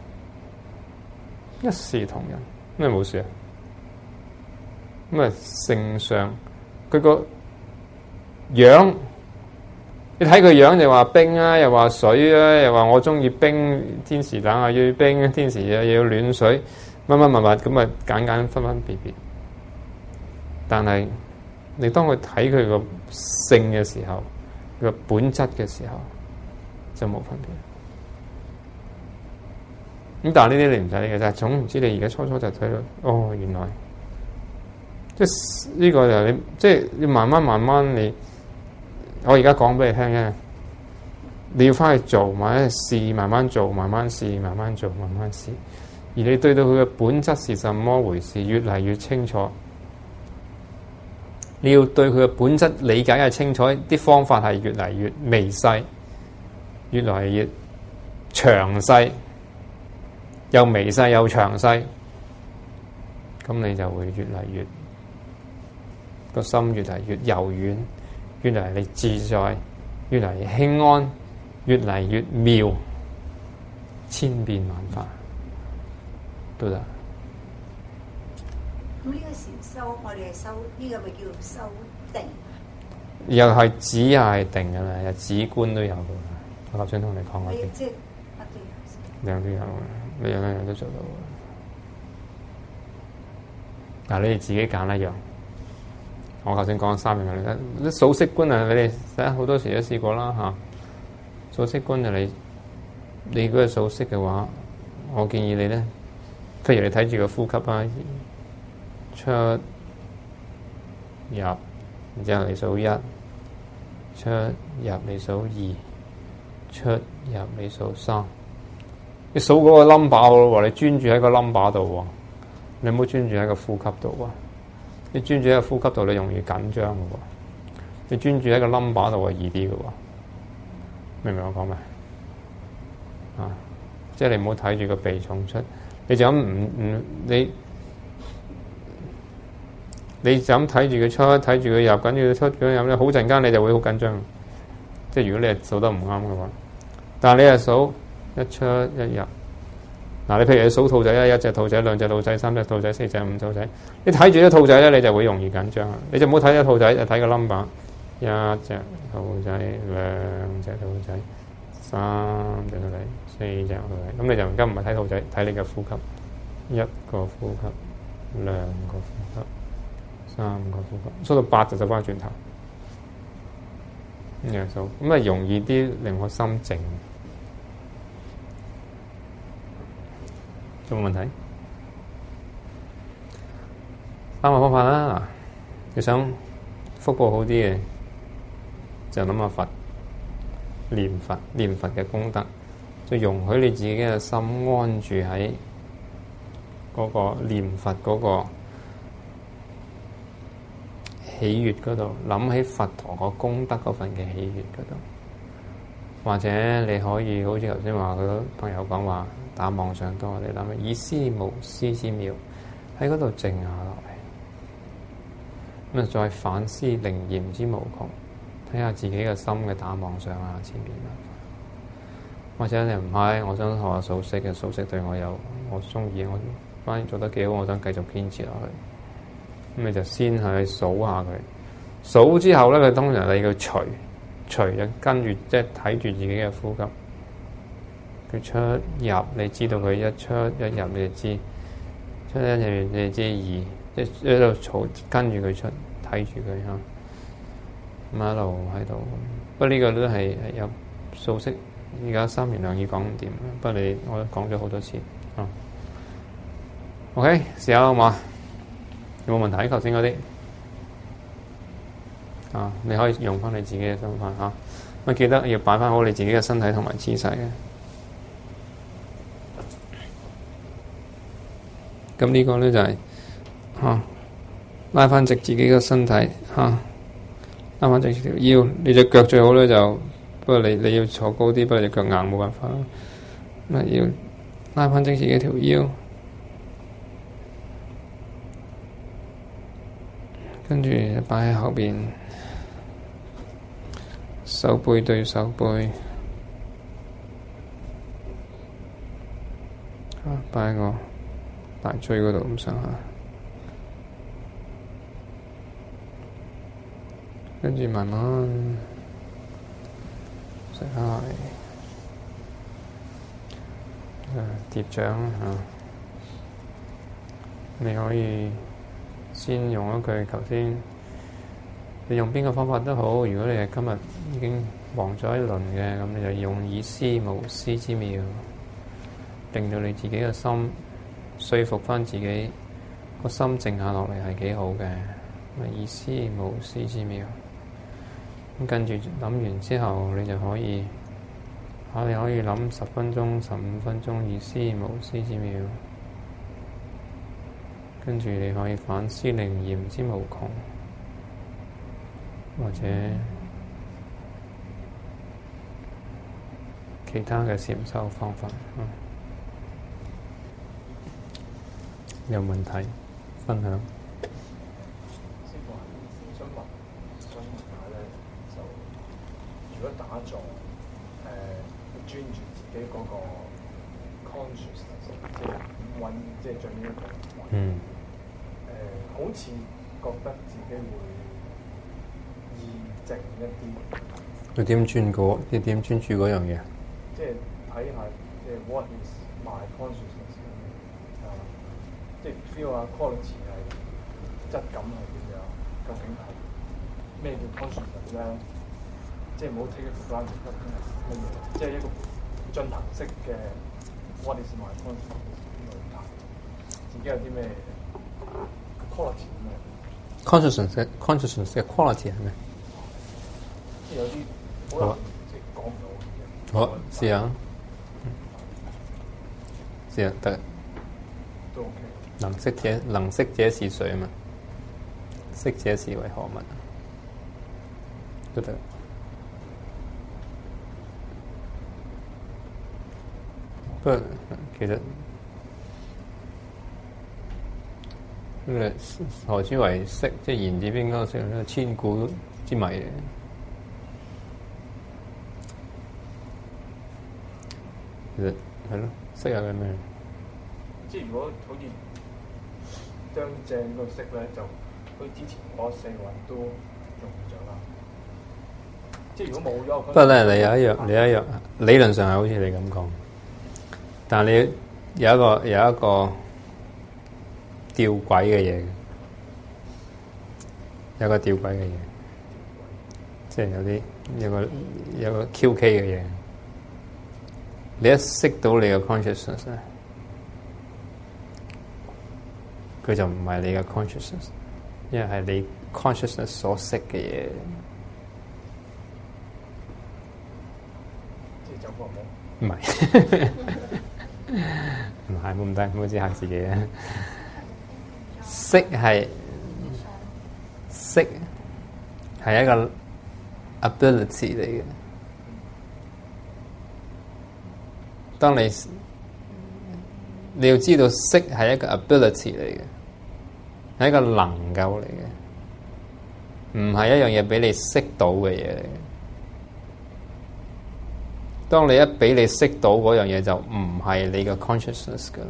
A: 一視同仁，咩冇事啊？咁啊，性相。佢個樣，你睇佢樣就話冰啊，又話水啊，又話我中意冰，天時冷啊要冰，天時又要暖水， 乜乜乜乜咁啊，揀揀分分別別。但係你當佢睇佢個性嘅時候，佢個本質嘅時候，就冇分別。咁但係呢啲你唔使理嘅，就係總唔知你而家初初就睇到，哦，原來即係呢個就係你，即係要慢慢你。我而家講俾你聽嘅，你要翻去做，或者試，慢慢做，慢慢試，慢慢做，慢慢試。而你對到佢嘅本質是什麼回事，越嚟越清楚。你要對佢嘅本質理解係清楚，啲方法係越嚟越微細，越嚟越詳細，又微細又詳細，咁你就會越嚟越個心越嚟越柔軟，越嚟越自在，越嚟越輕安，越嚟越妙，千變萬化都得。
E: 咁呢個時修，我哋係修呢個咪叫做修定？
A: 又係止又係定噶啦，又止觀都有噶。我頭先同你講嗰啲，
E: 即係
A: 兩都有，你兩樣都做到。嗱，你哋自己揀一樣。我頭先講三樣啦，啲數息觀啊，你哋好多時都試過啦嚇。數息觀就你如果係數息嘅話，我建議你咧，譬如你睇住個呼吸啊。出入，然之後你數一，出入你數二，出入你數三。你數嗰個 number 咯，你專注喺個 number 度喎，你唔好專注喺個呼吸度喎。你專注喺個呼吸度，你容易緊張嘅喎。你專注喺個 number 度係易啲嘅喎。明唔明我講咩？啊，即係你唔好睇住個鼻重出，你就咁你就咁睇住佢出，睇住佢入，跟住佢出，咁樣咧，好陣間你就會好緊張。即係如果你係數得唔啱嘅話，但係你係數一出一入。嗱，你譬如你數兔仔咧，一隻兔仔、兩隻兔仔、三隻兔仔、四隻、五隻兔仔，你睇住啲兔仔咧，你就會容易緊張。你就唔好睇隻兔仔，就睇個 number。一隻兔仔、兩隻兔仔、三隻兔仔、四隻兔仔。咁你就而家唔係睇兔仔，睇你嘅呼吸。一個呼吸，兩個呼吸。三個呼吸，數到八就走翻轉頭，咁樣數，咁啊容易啲令我心靜。有冇問題？三個方法啦，你想腹部好啲嘅，就諗下佛，念佛嘅功德，就容許你自己嘅心安住喺嗰個念佛嗰個喜悅嗰度，諗起佛陀個功德嗰份嘅喜悅嗰度，或者你可以好似頭先話佢朋友講話打妄想多，你諗以思無思之妙，喺嗰度靜下落嚟，咁啊再反思靈驗之無窮，睇下自己嘅心嘅打妄想啊前面啊，或者你唔係，我想學下數息嘅，數息對我有我中意，我反而做得幾好，我想繼續堅持落去。咁你就先去數下佢，數之後咧，佢通常你要隨就跟住，即係睇住自己嘅呼吸。佢出入，你知道佢一出一入，你就知出一入，你就知二，即係一路嘈跟住佢出，睇住佢嚇，咁一路喺度。不過呢個都係有數息，而家三言兩語講唔掂。不過我講咗好多次啊。OK，試下好嘛？有冇問題？頭先嗰啲啊，你可以用翻你自己嘅心法嚇。咁記得要擺翻好你自己嘅身體同埋姿勢嘅。咁呢個咧就係拉翻直自己嘅身體拉翻直條腰。你隻腳最好咧就，不過你要坐高啲，不過你隻腳硬冇辦法啦。咁要拉翻直自己條腰。跟住擺喺後邊，手背對手背，擺喺個大椎嗰度咁上下，跟住慢慢食下嚟，疊掌你可以先用一句頭先，你用邊個方法都好。如果你係今日已經忙咗一輪嘅，咁你就用以思無思之妙，令到你自己嘅心說服翻自己，個心靜下落嚟係幾好嘅。以思無思之妙，咁跟住諗完之後，你就可以你可以諗10分鐘、15分鐘以思無思之妙，跟住你可以反思靈驗之無窮，或者其他嘅禪修方法。有問題分享？
D: 師傅，想問下咧，就如果打坐，專注自己嗰個 consciousness， 即係揾，即係最呢一個好似覺得自己會意靜一啲。
A: 你點專注？你點專注嗰樣嘢？
D: 即係睇下，即係 what is my consciousness？即係 feel 下 quality 係質感係點樣？究竟係咩叫 consciousness 咧？即係唔好 take it for granted，究竟係乜嘢？即係一個進行式嘅 what is my consciousness 呢個態度，自己有啲咩 quality 咁樣
A: ？consciousness 嘅 quality 係咩？
D: 即係有啲好難即係講唔到嘅。
A: 好，試下。試下得。
D: 都 OK。
A: 能識者是誰嘛？識者是為何物？都得。不過其實何之為識？即係言字邊嗰個識咧，千古之謎嘅。其實係咯，識有嘅咩？
D: 即係如果好似將正嗰個識咧，就好似之前嗰4運都用唔着啦。即係如果冇咗，
A: 不過咧，你有一樣理論上係好似你咁講，但係你有一個吊詭嘅嘢，有個吊詭嘅嘢，即係有個 QK 嘅嘢。你一識到你嘅 consciousness 咧，佢就唔係你嘅 consciousness， 因為係你 consciousness 所識嘅嘢。
D: 即係走火冇？
A: 唔係，唔係冇咁低，唔好自嚇自己啊！識係一個 ability 嚟嘅。當你要知道識係一個 ability 嚟嘅，係一個能夠嚟嘅，唔係一樣嘢俾你識到嘅嘢嚟嘅。當你一俾你識到嗰樣嘢，就唔係你嘅 consciousness 噶啦，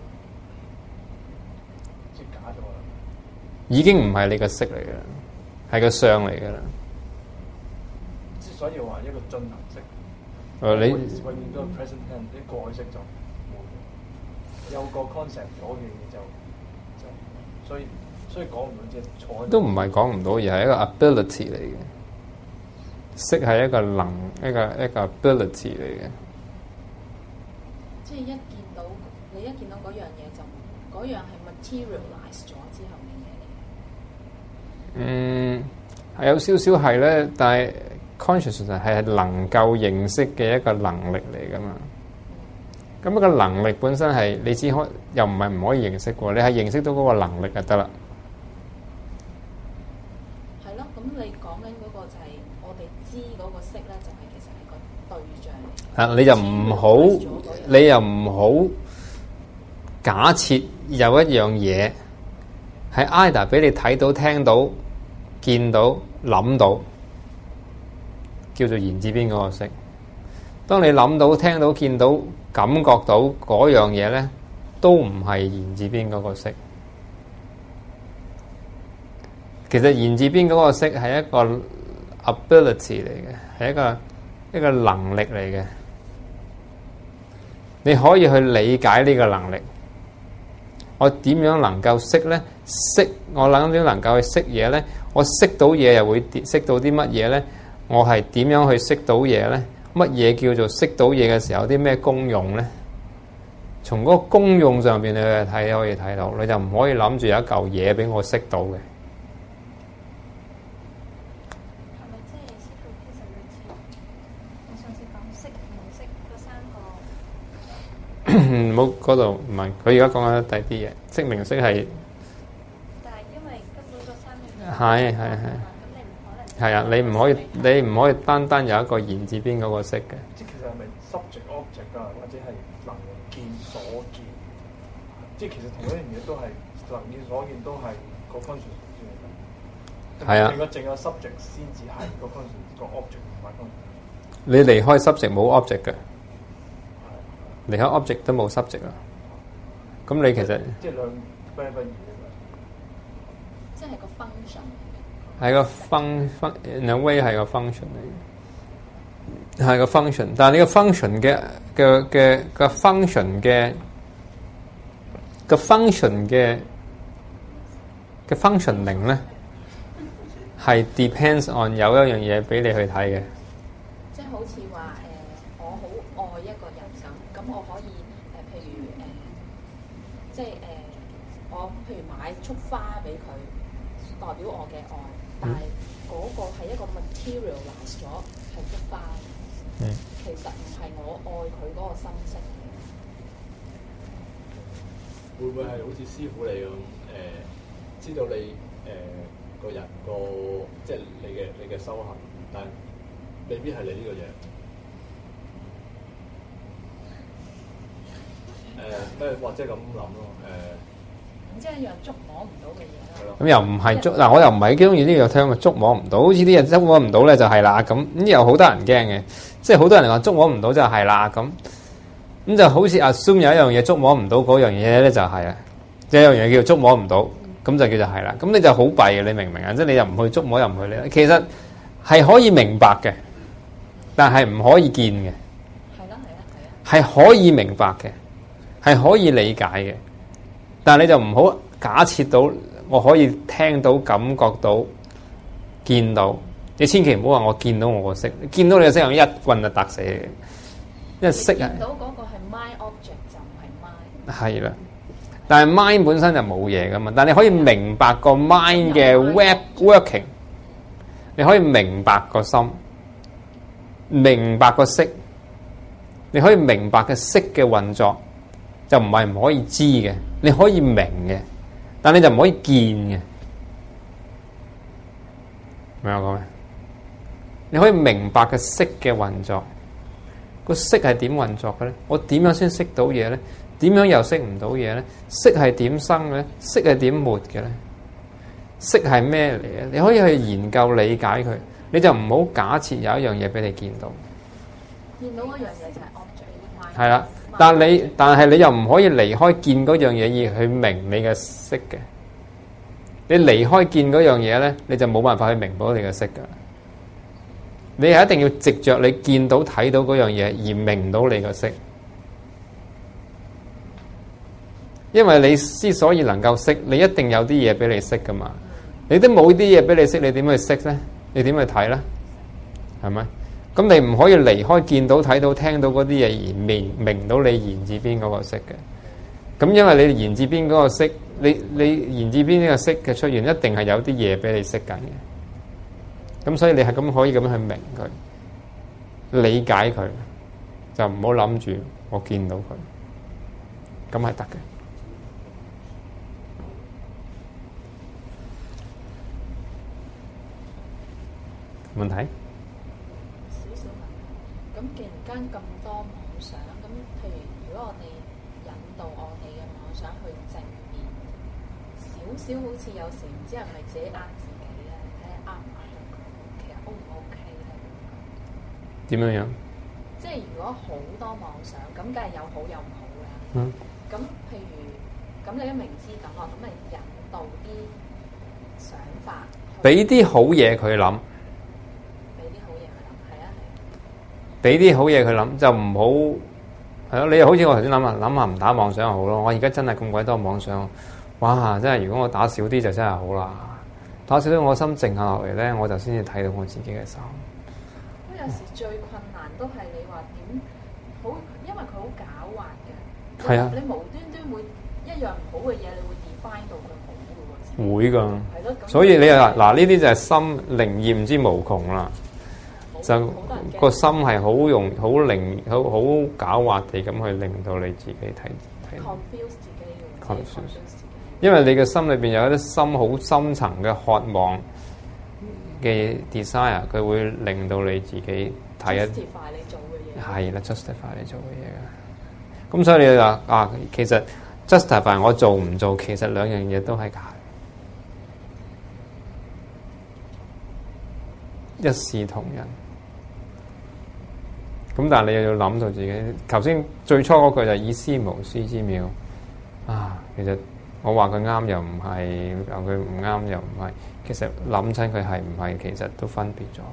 D: 即係假咗啦，
A: 已經唔係你嘅識嚟嘅啦，係個相嚟嘅啦。
D: 之所以話一個進行式。
A: 你
D: 永遠都係 present tense，啲過去式就冇，有個 concept 咗嘅嘢就所以講唔到，即係錯。
A: 都唔係講唔到，而係一個 ability 嚟嘅。識係一個一個 ability 嚟嘅。
F: 即係一見到嗰樣嘢就嗰樣係 materialize 咗之後嘅嘢嚟。
A: 係有少少係咧，但係 consciousness 係能夠認識嘅一個能力嚟噶嘛。咁一個能力本身係你只可又唔係唔可以認識喎，你係認識到嗰個能力就得啦。
F: 係咯，咁你講緊嗰個就係我哋知嗰個識咧，就係其實係個對象。
A: 你又唔好假設有一樣嘢係 either 俾你睇到、聽到、見到、諗到，叫做言字邊嗰個識。當你諗到、聽到、見到、感覺到嗰樣嘢咧，都唔係言字邊嗰個識。其實言字邊嗰個識係一個 ability 嚟嘅，係一個能力嚟嘅。你可以去理解呢個能力， 我點樣能夠識咧？我點能夠去識嘢咧？我識到嘢又會識到啲乜嘢咧？我係點樣去識到嘢咧？乜嘢叫做識到嘢嘅時候？有啲咩功用咧？從嗰個功用上邊你去睇，可以睇到，你就唔可以諗住有一嚿嘢俾我識到嘅。
C: 係咪即係識到其實類似我上次講識唔識嗰三個？
A: 唔好嗰度唔係，佢而家講緊第啲嘢，識名識係。
C: 但係因為根本嗰三樣嘢
A: 係
C: 咁你唔可能
A: 係啊，你唔可以單單有一個言字邊嗰個識嘅。
G: 即係其實係咪 subject object 啊，或者係能見所見？即係其實同一樣嘢都係能見所見，都係個 function 先嚟㗎。
A: 係啊，
G: 如果淨有 subject 先至係個 function 個 object 唔係 function。
A: 你離開 subject 冇 object 嘅，離開 object 都冇 subject 啊。咁你其實
G: 即係兩不一不二嘅。
F: 即係個 function。
A: 係個 in a way 係個 function 嚟嘅，係個 function。但係你個 function 嘅 functioning 咧，係 depends on 有一樣嘢俾你去睇嘅。
F: 即係好似話我好愛一個人咁我可以譬如即係我譬如買束花俾佢，代表我嘅愛。但係嗰個係一個 materialize 咗係束花，其實唔係我愛佢嗰個心聲。
D: 會唔會係好似師傅你咁知道你個人個即係你嘅修行，但未必係你呢個嘢。咩或者咁諗咯？
F: 即係一樣捉摸唔到嘅嘢啦。
A: 咁又唔係捉嗱，我又唔係幾中意呢個聽嘅捉摸唔到，好似啲人捉摸唔到咧就係啦咁，又好多人驚嘅，即係好多人話捉摸唔到就係啦咁，咁就好似 assume 有一樣嘢捉摸唔到嗰樣嘢咧就係啊，即係有樣嘢叫捉摸唔到，咁就叫做係啦，咁你就好弊嘅，你明唔明啊？即係你又唔去捉摸又唔去理，其實係可以明白嘅，但係唔可以見嘅。
F: 係啦，
A: 係可以明白嘅，係可以理解嘅。但係你就唔好假設到我可以聽到、感覺到、見到，你千祈唔好話我見到我個色，見到你個色用一棍就揼死你嘅，因為色係
F: 見到嗰個係 mind object 就唔係 mind。
A: 係啦，但係 mind 本身就冇嘢噶嘛，但係你可以明白個 mind 嘅 working， 你可以明白個心，明白個色，你可以明白嘅色嘅運作。就唔係唔可以知嘅，你可以明嘅，但你就唔可以見嘅。明我講咩？你可以明白嘅色嘅運作，個色係點運作嘅咧？我點樣先識到嘢咧？點樣又識唔到嘢咧？色係點生嘅咧？色係點沒嘅咧？色係咩嚟嘅？你可以去研究理解佢，你就唔好假設有一樣嘢俾你見到。
F: 見到嗰樣嘢就係 object。
A: 係啦。但係你又唔可以離開見嗰樣嘢而去明你嘅色嘅。你離開見嗰樣嘢咧，你就冇辦法去明到你嘅色噶。你係一定要藉着你見到睇到嗰樣嘢而明到你嘅色。因為你之所以能夠識，你一定有啲嘢俾你識噶嘛。你都冇啲嘢俾你識，你點去識咧？你點去睇咧？係咪？咁你唔可以離開見到、睇到、聽到嗰啲嘢而明到你言字邊嗰個色嘅。咁因為你言字邊嗰個色，你言字邊呢個色嘅出現，一定係有啲嘢俾你識緊嘅。咁所以你係咁可以咁樣去明佢、理解佢，就唔好諗住我見到佢，咁係得嘅。問題？
F: 咁既然間咁多妄想，咁譬如如果我哋引導我哋嘅妄想去正面，少少好似有時唔知係咪自己呃自己咧，睇下呃唔呃到佢，其實 O 唔 OK 咧？
A: 點樣樣？
F: 即係如果好多妄想，咁梗係有好有唔好啦。咁譬如咁你都明知咁啊，咁咪引導啲想法，
A: 俾啲好嘢佢諗。俾啲好嘢佢諗，就唔好係咯，你又好似我頭先諗下唔打妄想好咯。我而家真係咁鬼多妄想，哇！真係如果我打少啲就真係好啦。打少啲我心靜下落嚟咧，我就先至睇到我自己嘅心。
F: 咁有時最困難都係你話點好，因為佢好狡猾嘅。
A: 係啊，
F: 你無端端會一樣唔好嘅嘢，你會 define 到佢好嘅喎。
A: 會㗎。
F: 係咯。
A: 所以你又嗱呢啲就係心靈驗之無窮啦。就個心係好容好狡猾地咁去令到你自己睇
F: confuse 自己嘅
A: confuse 因為你嘅心裏邊有一啲心好深層嘅渴望嘅 desire， 佢會令到你自己睇一
F: justify 你做嘅嘢。
A: 係啦 ，justify 你做嘅嘢嘅。咁所以你就話啊，其實 justify 我做唔做，其實兩樣嘢都係假，一視同仁。咁但係你又要諗到自己，頭先最初嗰句就係以思無思之妙啊！其實我話佢啱又唔係，話佢唔啱又唔係，其實諗親佢係唔係，其實都分別咗。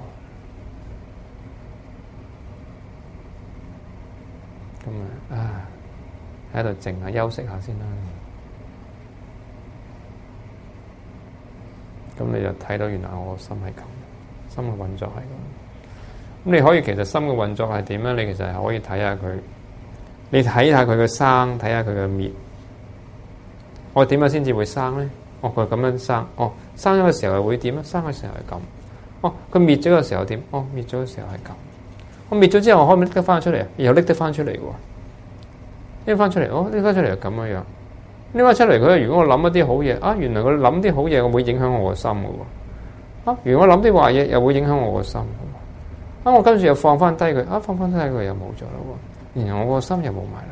A: 咁啊，喺度靜下休息下先啦。咁你就睇到原來我個心係咁，心嘅運作係咁。咁你可以其實心嘅運作係點咧？你其實係可以睇下佢，你睇下佢嘅生，睇下佢嘅滅。我點樣先至會生咧？哦，佢咁樣生。哦，生咗嘅時候係會點咧？生嘅時候係咁。哦，佢滅咗嘅時候點？哦，滅咗嘅時候係咁。我滅咗之後，我可唔可以拎得翻出嚟啊？又拎得翻出嚟喎。拎翻出嚟，哦，拎翻出嚟又咁樣樣。拎翻出嚟，佢如果我諗一啲好嘢，啊，原來佢諗啲好嘢，我會影響我個心嘅喎。啊，如果我諗啲壞嘢，又會影響我個心。啊！我跟住又放翻低佢，啊，放翻低佢又冇咗啦喎，然後我個心又冇埋啦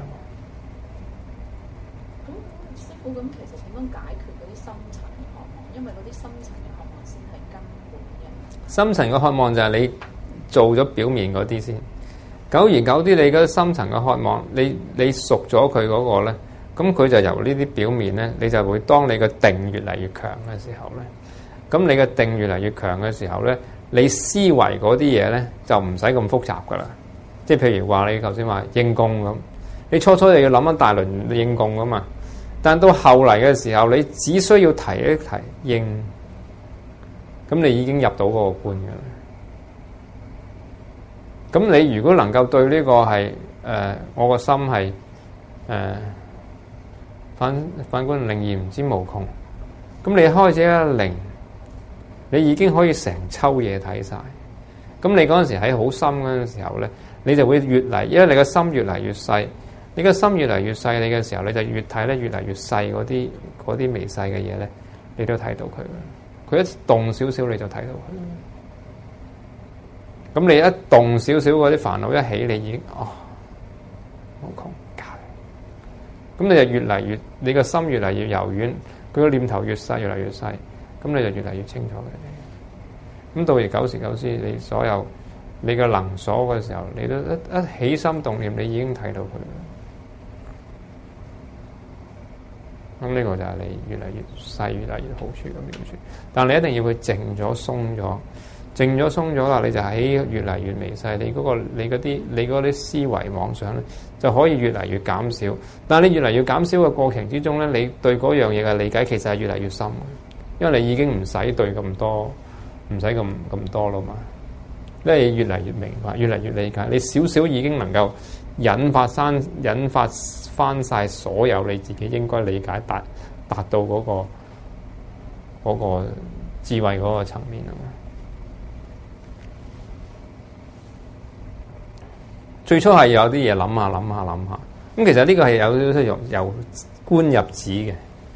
A: 喎。
F: 咁師傅，咁其實點樣解決嗰啲深層嘅渴望？因為嗰啲深層嘅渴望先係根本嘅。深層嘅渴望就係你做咗表面嗰啲先，久而久之，你嗰啲深層嘅渴望，你熟咗佢嗰個咧，咁佢就由呢啲表面咧，你就會當你嘅定越嚟越強嘅時候咧，咁你嘅定越嚟越強嘅時候咧。你思維嗰啲嘢咧就唔使咁複雜噶啦，即係譬如話你頭先話應供咁，你初初你要諗一大輪應供噶嘛，但到後嚟嘅時候，你只需要提一提應，咁你已經入到嗰個觀噶啦。咁你如果能夠對呢個係我個心係反觀靈驗之無窮，咁你開始一靈。你已經可以成抽嘢睇晒，咁你嗰陣時喺好深嗰陣時候咧，你就會越嚟，因為你個心越嚟越細，你個心越嚟越細，你嘅時候你就越睇咧越嚟越細嗰啲微細嘅嘢咧，你都睇到佢。佢一動少少你就睇到佢。咁你一動少少嗰啲煩惱一起，你已經無窮解。咁你就越嚟越，你個心越嚟越柔軟，佢個念頭越細越嚟越細。咁你就越嚟越清楚佢哋。咁到而久時久之，你所有你嘅能所嘅時候，你都一起心動念，你已經睇到佢。咁呢個就係你越嚟越細、越嚟越好處嘅妙處。但你一定要佢靜咗、鬆咗，靜咗、鬆咗啦，你就喺越嚟越微細。你嗰啲思維妄想咧，就可以越嚟越減少。但係你越嚟越減少嘅過程之中咧，你對嗰樣嘢嘅理解其實係越嚟越深。因為你已經唔使對咁多，唔使咁多啦嘛。因為你越嚟越明白，越嚟越理解，你少少已經能夠引發翻晒所有你自己應該理解達到嗰個智慧嗰個層面啊嘛。最初係有啲嘢諗下，咁其實呢個係有少少由觀入止嘅。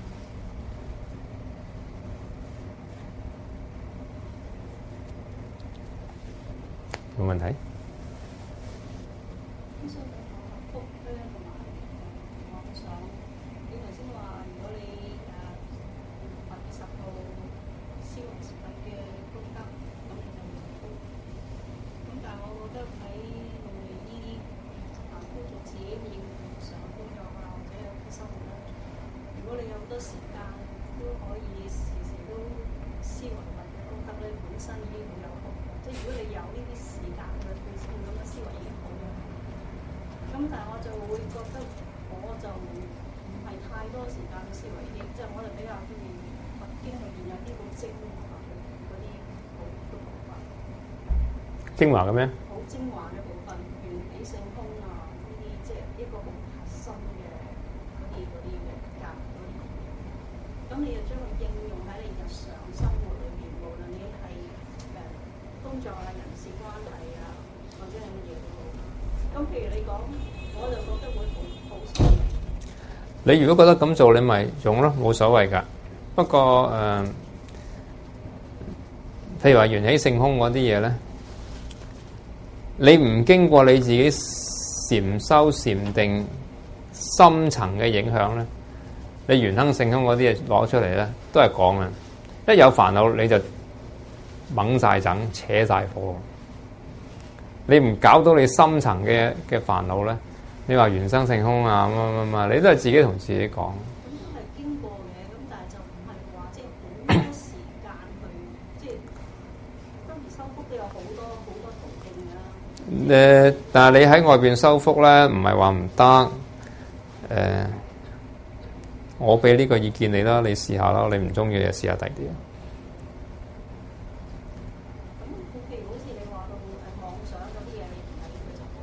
F: 冇問題。
E: 咁所以你講福咧同埋妄想，你頭先話如果你10號思維時份嘅福德，咁其實冇福。咁但係我覺得喺我哋呢啲行工作自己應常工作啊，或者有啲生活咧，如果你有好多時間都可以時時都思維或者福德咧，本身已經好有福。即係如果你有呢啲時間去咁嘅思維已經好咗。咁但係我就會覺得我就唔係太多時間去思維啲，即係我哋比較中意佛經裏邊有啲好精華嘅嗰啲好嘅部分。
A: 精華嘅咩？
E: 好精華嘅部分，緣起性空啊，呢啲即係一個好核心嘅嗰啲嘅格嗰啲。咁你就將佢應用喺你日常生活裏邊，無論你係工作啊、人事關係啊，或者係乜嘢都好。咁譬如你講，我就覺得會好所謂。
A: 你如果覺得咁做，你咪用咯，冇所謂㗎。不過譬如話緣起性空嗰啲嘢咧，你唔經過你自己禪修禪定深層嘅影響咧，你緣生性空嗰啲嘢攞出嚟咧，都係講嘅。一有煩惱你就掹晒整，扯晒火。你唔搞到你深層嘅煩惱咧，你話緣生性空啊乜，你都係自己同自己講。
E: 咁都係經過嘅，咁但係就唔係話即係好多時間去，即係當然修復都有好多途徑㗎啦。
A: 但係你喺外邊修復咧，唔係話唔得。我俾呢個意見你啦，你試下啦，你唔中意就試下第啲。
E: 咁譬如好似你話到妄想嗰啲嘢，你唔睇佢就冇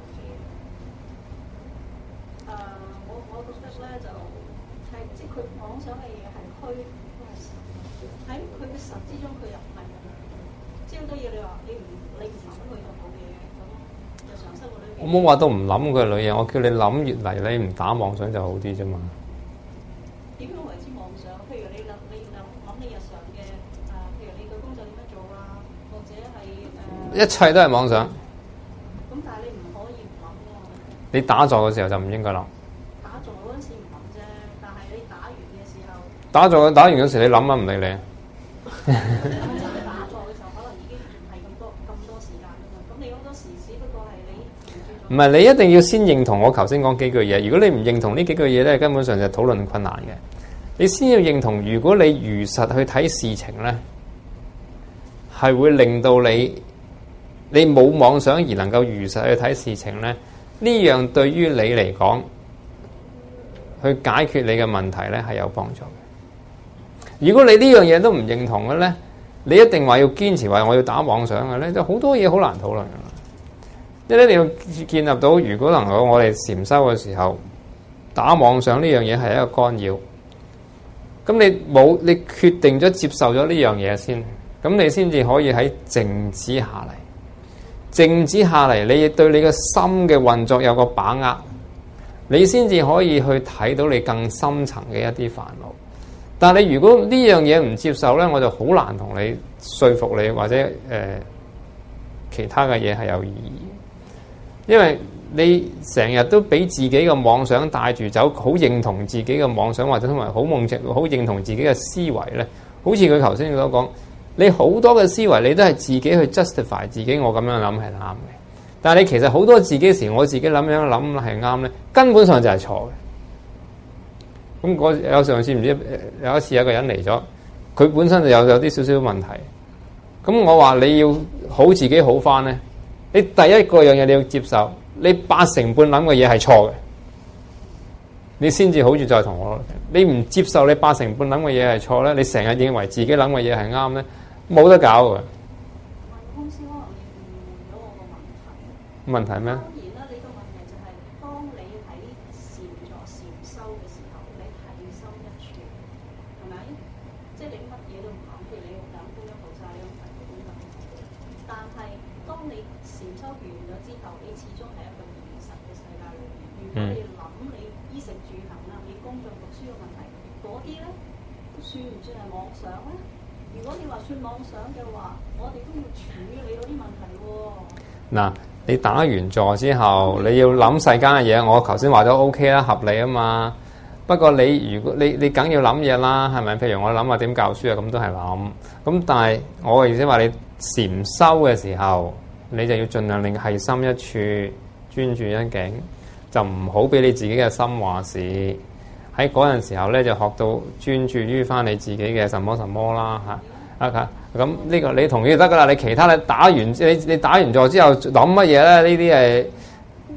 E: 嘅。我覺得咧就係即係佢妄想嘅嘢係虛，都係實。喺佢嘅實之中，佢又唔係咁樣。即係好多嘢你話你唔諗佢就冇嘅。咁日常生活裏邊，
A: 我冇話到唔諗佢女嘢，我叫你諗越嚟，你唔打妄想就好啲啫嘛。
E: 點樣為之妄想？譬如你諗你日常嘅譬如你個工作點樣做啊，或者係
A: 一切都係妄想。
E: 咁但係你唔可以唔諗喎。
A: 你打坐嘅時候就唔應該諗。
E: 打坐嗰陣時唔諗啫，但係你打完嘅時候，
A: 打完嗰時你諗啊，唔理你。
E: 打坐嘅時候可能已經唔係咁多時間㗎嘛。咁你好多時只不過係你
A: 唔係，你一定要先認同我頭先講幾句嘢。如果你唔認同呢幾句嘢咧，根本上就討論困難嘅。你先要認同，如果你如實去睇事情咧，係會令到你冇妄想而能夠如實去睇事情咧，呢樣對於你嚟講，去解決你嘅問題咧係有幫助嘅。如果你呢樣嘢都唔認同嘅咧，你一定話要堅持話我要打妄想嘅咧，就好多嘢好難討論嘅。一定要建立到，如果能夠我哋禪修嘅時候打妄想呢樣嘢係一個干擾，咁你決定咗接受咗呢樣嘢先，咁你先至可以喺靜止下嚟。靜止下嚟，你亦對你嘅心嘅運作有個把握，你先至可以去睇到你更深層嘅一啲煩惱。但係你如果呢樣嘢唔接受咧，我就好難同你說服你或者其他嘅嘢係有意義，因為你成日都俾自己嘅妄想帶住走，好認同自己嘅妄想，或者同埋好認同自己嘅思維咧。好似佢頭先所講，你好多嘅思維你都係自己去 justify 自己，我咁樣諗係啱嘅。但係你其實好多自己時，我自己諗樣諗係啱咧，根本上就係錯嘅。咁有上次唔知有一次有一個人嚟咗，佢本身就有啲少少問題。咁我話你要好自己好翻咧，你第一個樣嘢你要接受，你80%半諗嘅嘢係錯嘅，你先至好似再同我。你唔接受你80%半諗嘅嘢係錯咧，你成日認為自己諗嘅嘢係啱咧，冇得搞嘅。
E: 公司可能你誤會咗我個問題。
A: 問題咩？
E: 當然啦，你個問題就係當你喺禪坐禪修嘅時候，你睇心一處，係咪？即係你乜嘢都唔諗，譬如你諗觀音菩薩，你諗佛咁樣。但係當你禪修完咗之後，你始終係一個現實嘅世界裏面。如果你諗你衣食住行啦，你工作讀書嘅問題，嗰啲咧算唔算係妄想咧？如果你話算妄想嘅話，我哋都要處理嗰啲問題喎。
A: 嗱，你打完坐之後，你要諗世間嘅嘢，我頭先話咗 OK 啦，合理啊嘛。不過如果你梗要諗嘢啦，係咪？譬如我諗下點教書啊，咁都係諗。咁但係我嘅意思話，你禪修嘅時候，你就要盡量令係心一處，專注一境，就唔好俾你自己嘅心話事。喺嗰陣時候咧，就學到專注於翻你自己嘅什麼什麼啦嚇。咁呢個你同意就得噶啦。你其他你打完坐之後諗乜嘢咧？呢啲係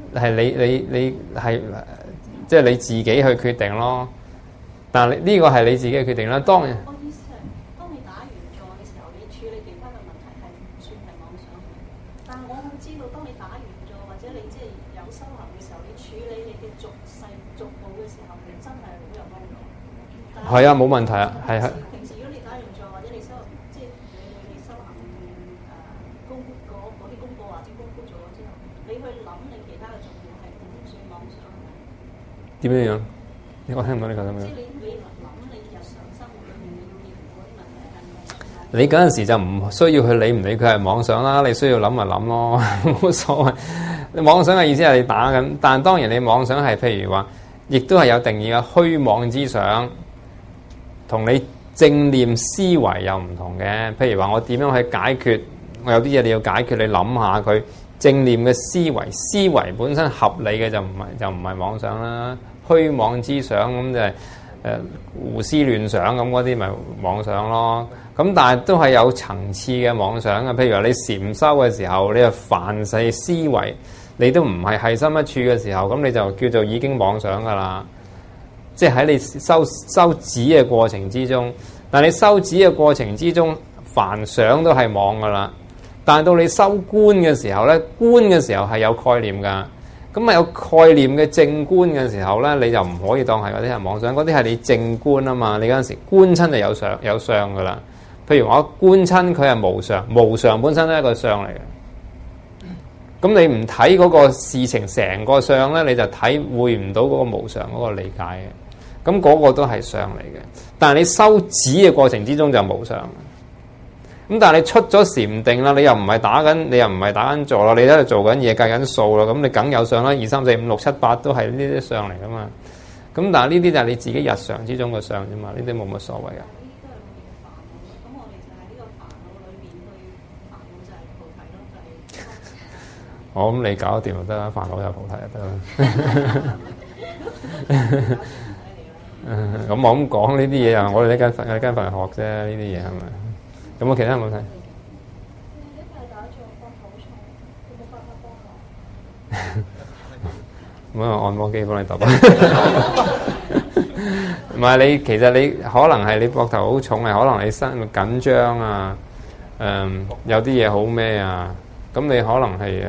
A: 係你係即係你自己去決定咯。但係呢個係你自己嘅決定啦。當然，
E: 我意思係，當你打完坐嘅時候，你處理其他嘅問題係唔算係妄想嘅。但係我好知道，當你打完坐或者你即係有修行嘅時候，你處理你嘅逐細逐步嘅時候，你真係好有幫助。
A: 係啊，冇問題啊，係係。
E: 平時如果你打完坐或者你修即係你修行功嗰啲功課或者功夫做咗之後，你去諗你其他嘅重要係唔算妄想嘅。
A: 點樣樣？我聽唔到你講點樣。
E: 即係你諗你日常生活裏面你要應付嗰啲問題係妄想。
A: 你嗰陣時就唔需要去理唔理佢係妄想啦，你需要諗咪諗咯，冇所謂。妄想嘅意思係你打緊，但係當然你妄想係譬如話，亦都係有定義嘅虛妄之想，同你正念思維又唔同嘅。譬如話我點樣去解決，我有啲嘢你要解決，你諗下佢正念嘅思維本身合理嘅就唔係妄想啦。虛妄之想咁就係胡思亂想咁嗰啲咪妄想咯。咁但係都係有層次嘅妄想嘅。譬如話你禪修嘅時候，你係凡世思維，你都唔係心一處嘅時候，咁你就叫做已經妄想噶啦。即係喺你修止嘅過程之中，但係你修止嘅過程之中，凡想都係妄噶啦。但係到你修觀嘅時候咧，觀嘅時候係有概念噶。咁啊有概念嘅正觀嘅時候咧，你就唔可以當係嗰啲係妄想，嗰啲係你正觀啊嘛。你嗰陣時觀親就有相噶啦。譬如我觀親佢係無常，無常本身都係一個相嚟嘅。咁你唔睇嗰個事情成個相咧，你就體會唔到嗰個無常嗰個理解嘅。咁嗰個都係相嚟嘅。但係你修止嘅過程之中就無常。咁但係你出咗禪定啦，你又唔係打緊坐啦，你喺度做緊嘢計緊數啦，咁你梗有相啦，2、3、4、5、6、7、8都係呢啲相嚟噶嘛。咁但係呢啲就係你自己日常之中嘅相啫嘛，呢啲冇乜所謂噶。
E: 咁我哋就係呢個煩惱裏面去煩惱就係菩提咯，就係。
A: 我咁你搞得掂就得啦，煩惱有菩提就得啦。咁我咁講呢啲嘢啊，我哋呢間佛學啫，呢啲嘢係咪？有冇其他問題？
C: 因為打坐膊頭重，有冇辦法幫我？
A: 咁啊，按摩機幫你揼啊！唔係你，其實你可能係你膊頭好重，係可能你身緊張啊，有啲嘢好咩啊？咁你可能係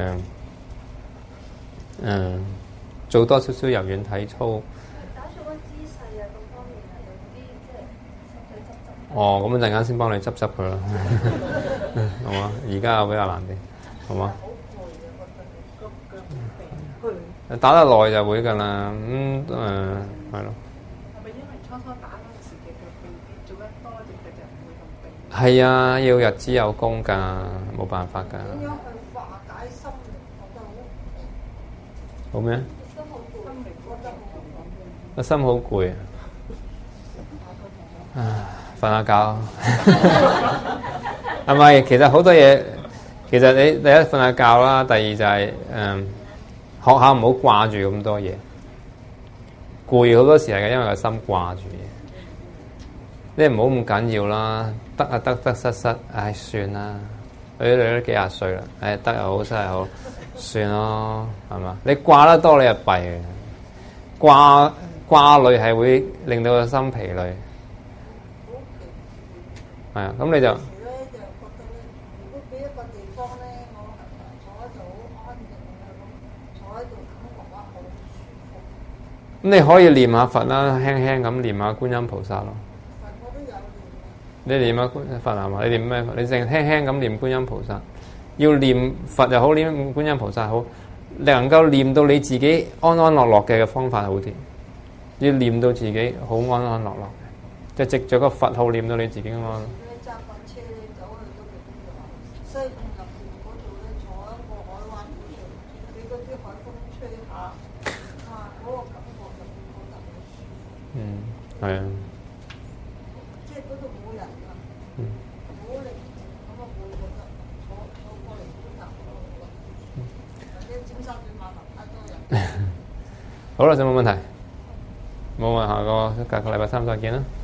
A: 做多少少柔軟體操。
C: 打坐個姿勢啊，咁方面啊，有啲即係身體執執。
A: 哦，咁陣間先幫你執佢啦，好嘛？而家比較難啲，好嘛？打得耐就會㗎啦，係咯。
B: 係咪因為初初打嗰陣時嘅腳病做得多，定係就唔會咁病？
A: 係啊，要日子有功㗎，冇辦法㗎。
B: 點樣去化解心靈覺得好？
A: 好咩？
B: 心好攰，心靈覺得好咁樣。
A: 個心好攰啊！瞓下覺係咪？其實好多嘢，其實你第一瞓下覺啦，第二就係學下唔好掛住咁多嘢，攰好多時係因為個心掛住嘢。你唔好咁緊要啦，得啊得失，唉算啦。你都幾廿歲啦，唉得又好失又好，算咯，係嘛？你掛得多你就弊嘅，掛累係會令到個心疲累。係啊，咁你就
B: 咧就覺得咧，如果俾一個地方咧，我坐喺度好安靜咁，坐喺度感覺話好舒服。
A: 咁你可以念下佛啦，輕輕咁念下觀音菩薩咯。
B: 佛我都有念。
A: 你念下佛係嘛？你念咩？你淨輕輕咁念觀音菩薩。要念佛又好，念觀音菩薩好，你能夠念到你自己安安樂樂嘅方法好啲。要念到自己好安安樂樂嘅，就藉著個佛號念到你自己安樂。
B: 你揸架車咧走去都未必㗎嘛，西貢入邊嗰度咧坐喺個海灣嗰度，俾嗰啲海風吹下，嗰個感覺就會覺得好舒服。
A: 係啊。
B: 即係嗰度冇人啊，好寧靜咁啊，會覺得坐過嚟都得咯。或者尖沙咀碼頭太多人。
A: 好啦，有冇問題？冇問，下個禮拜3再見啦。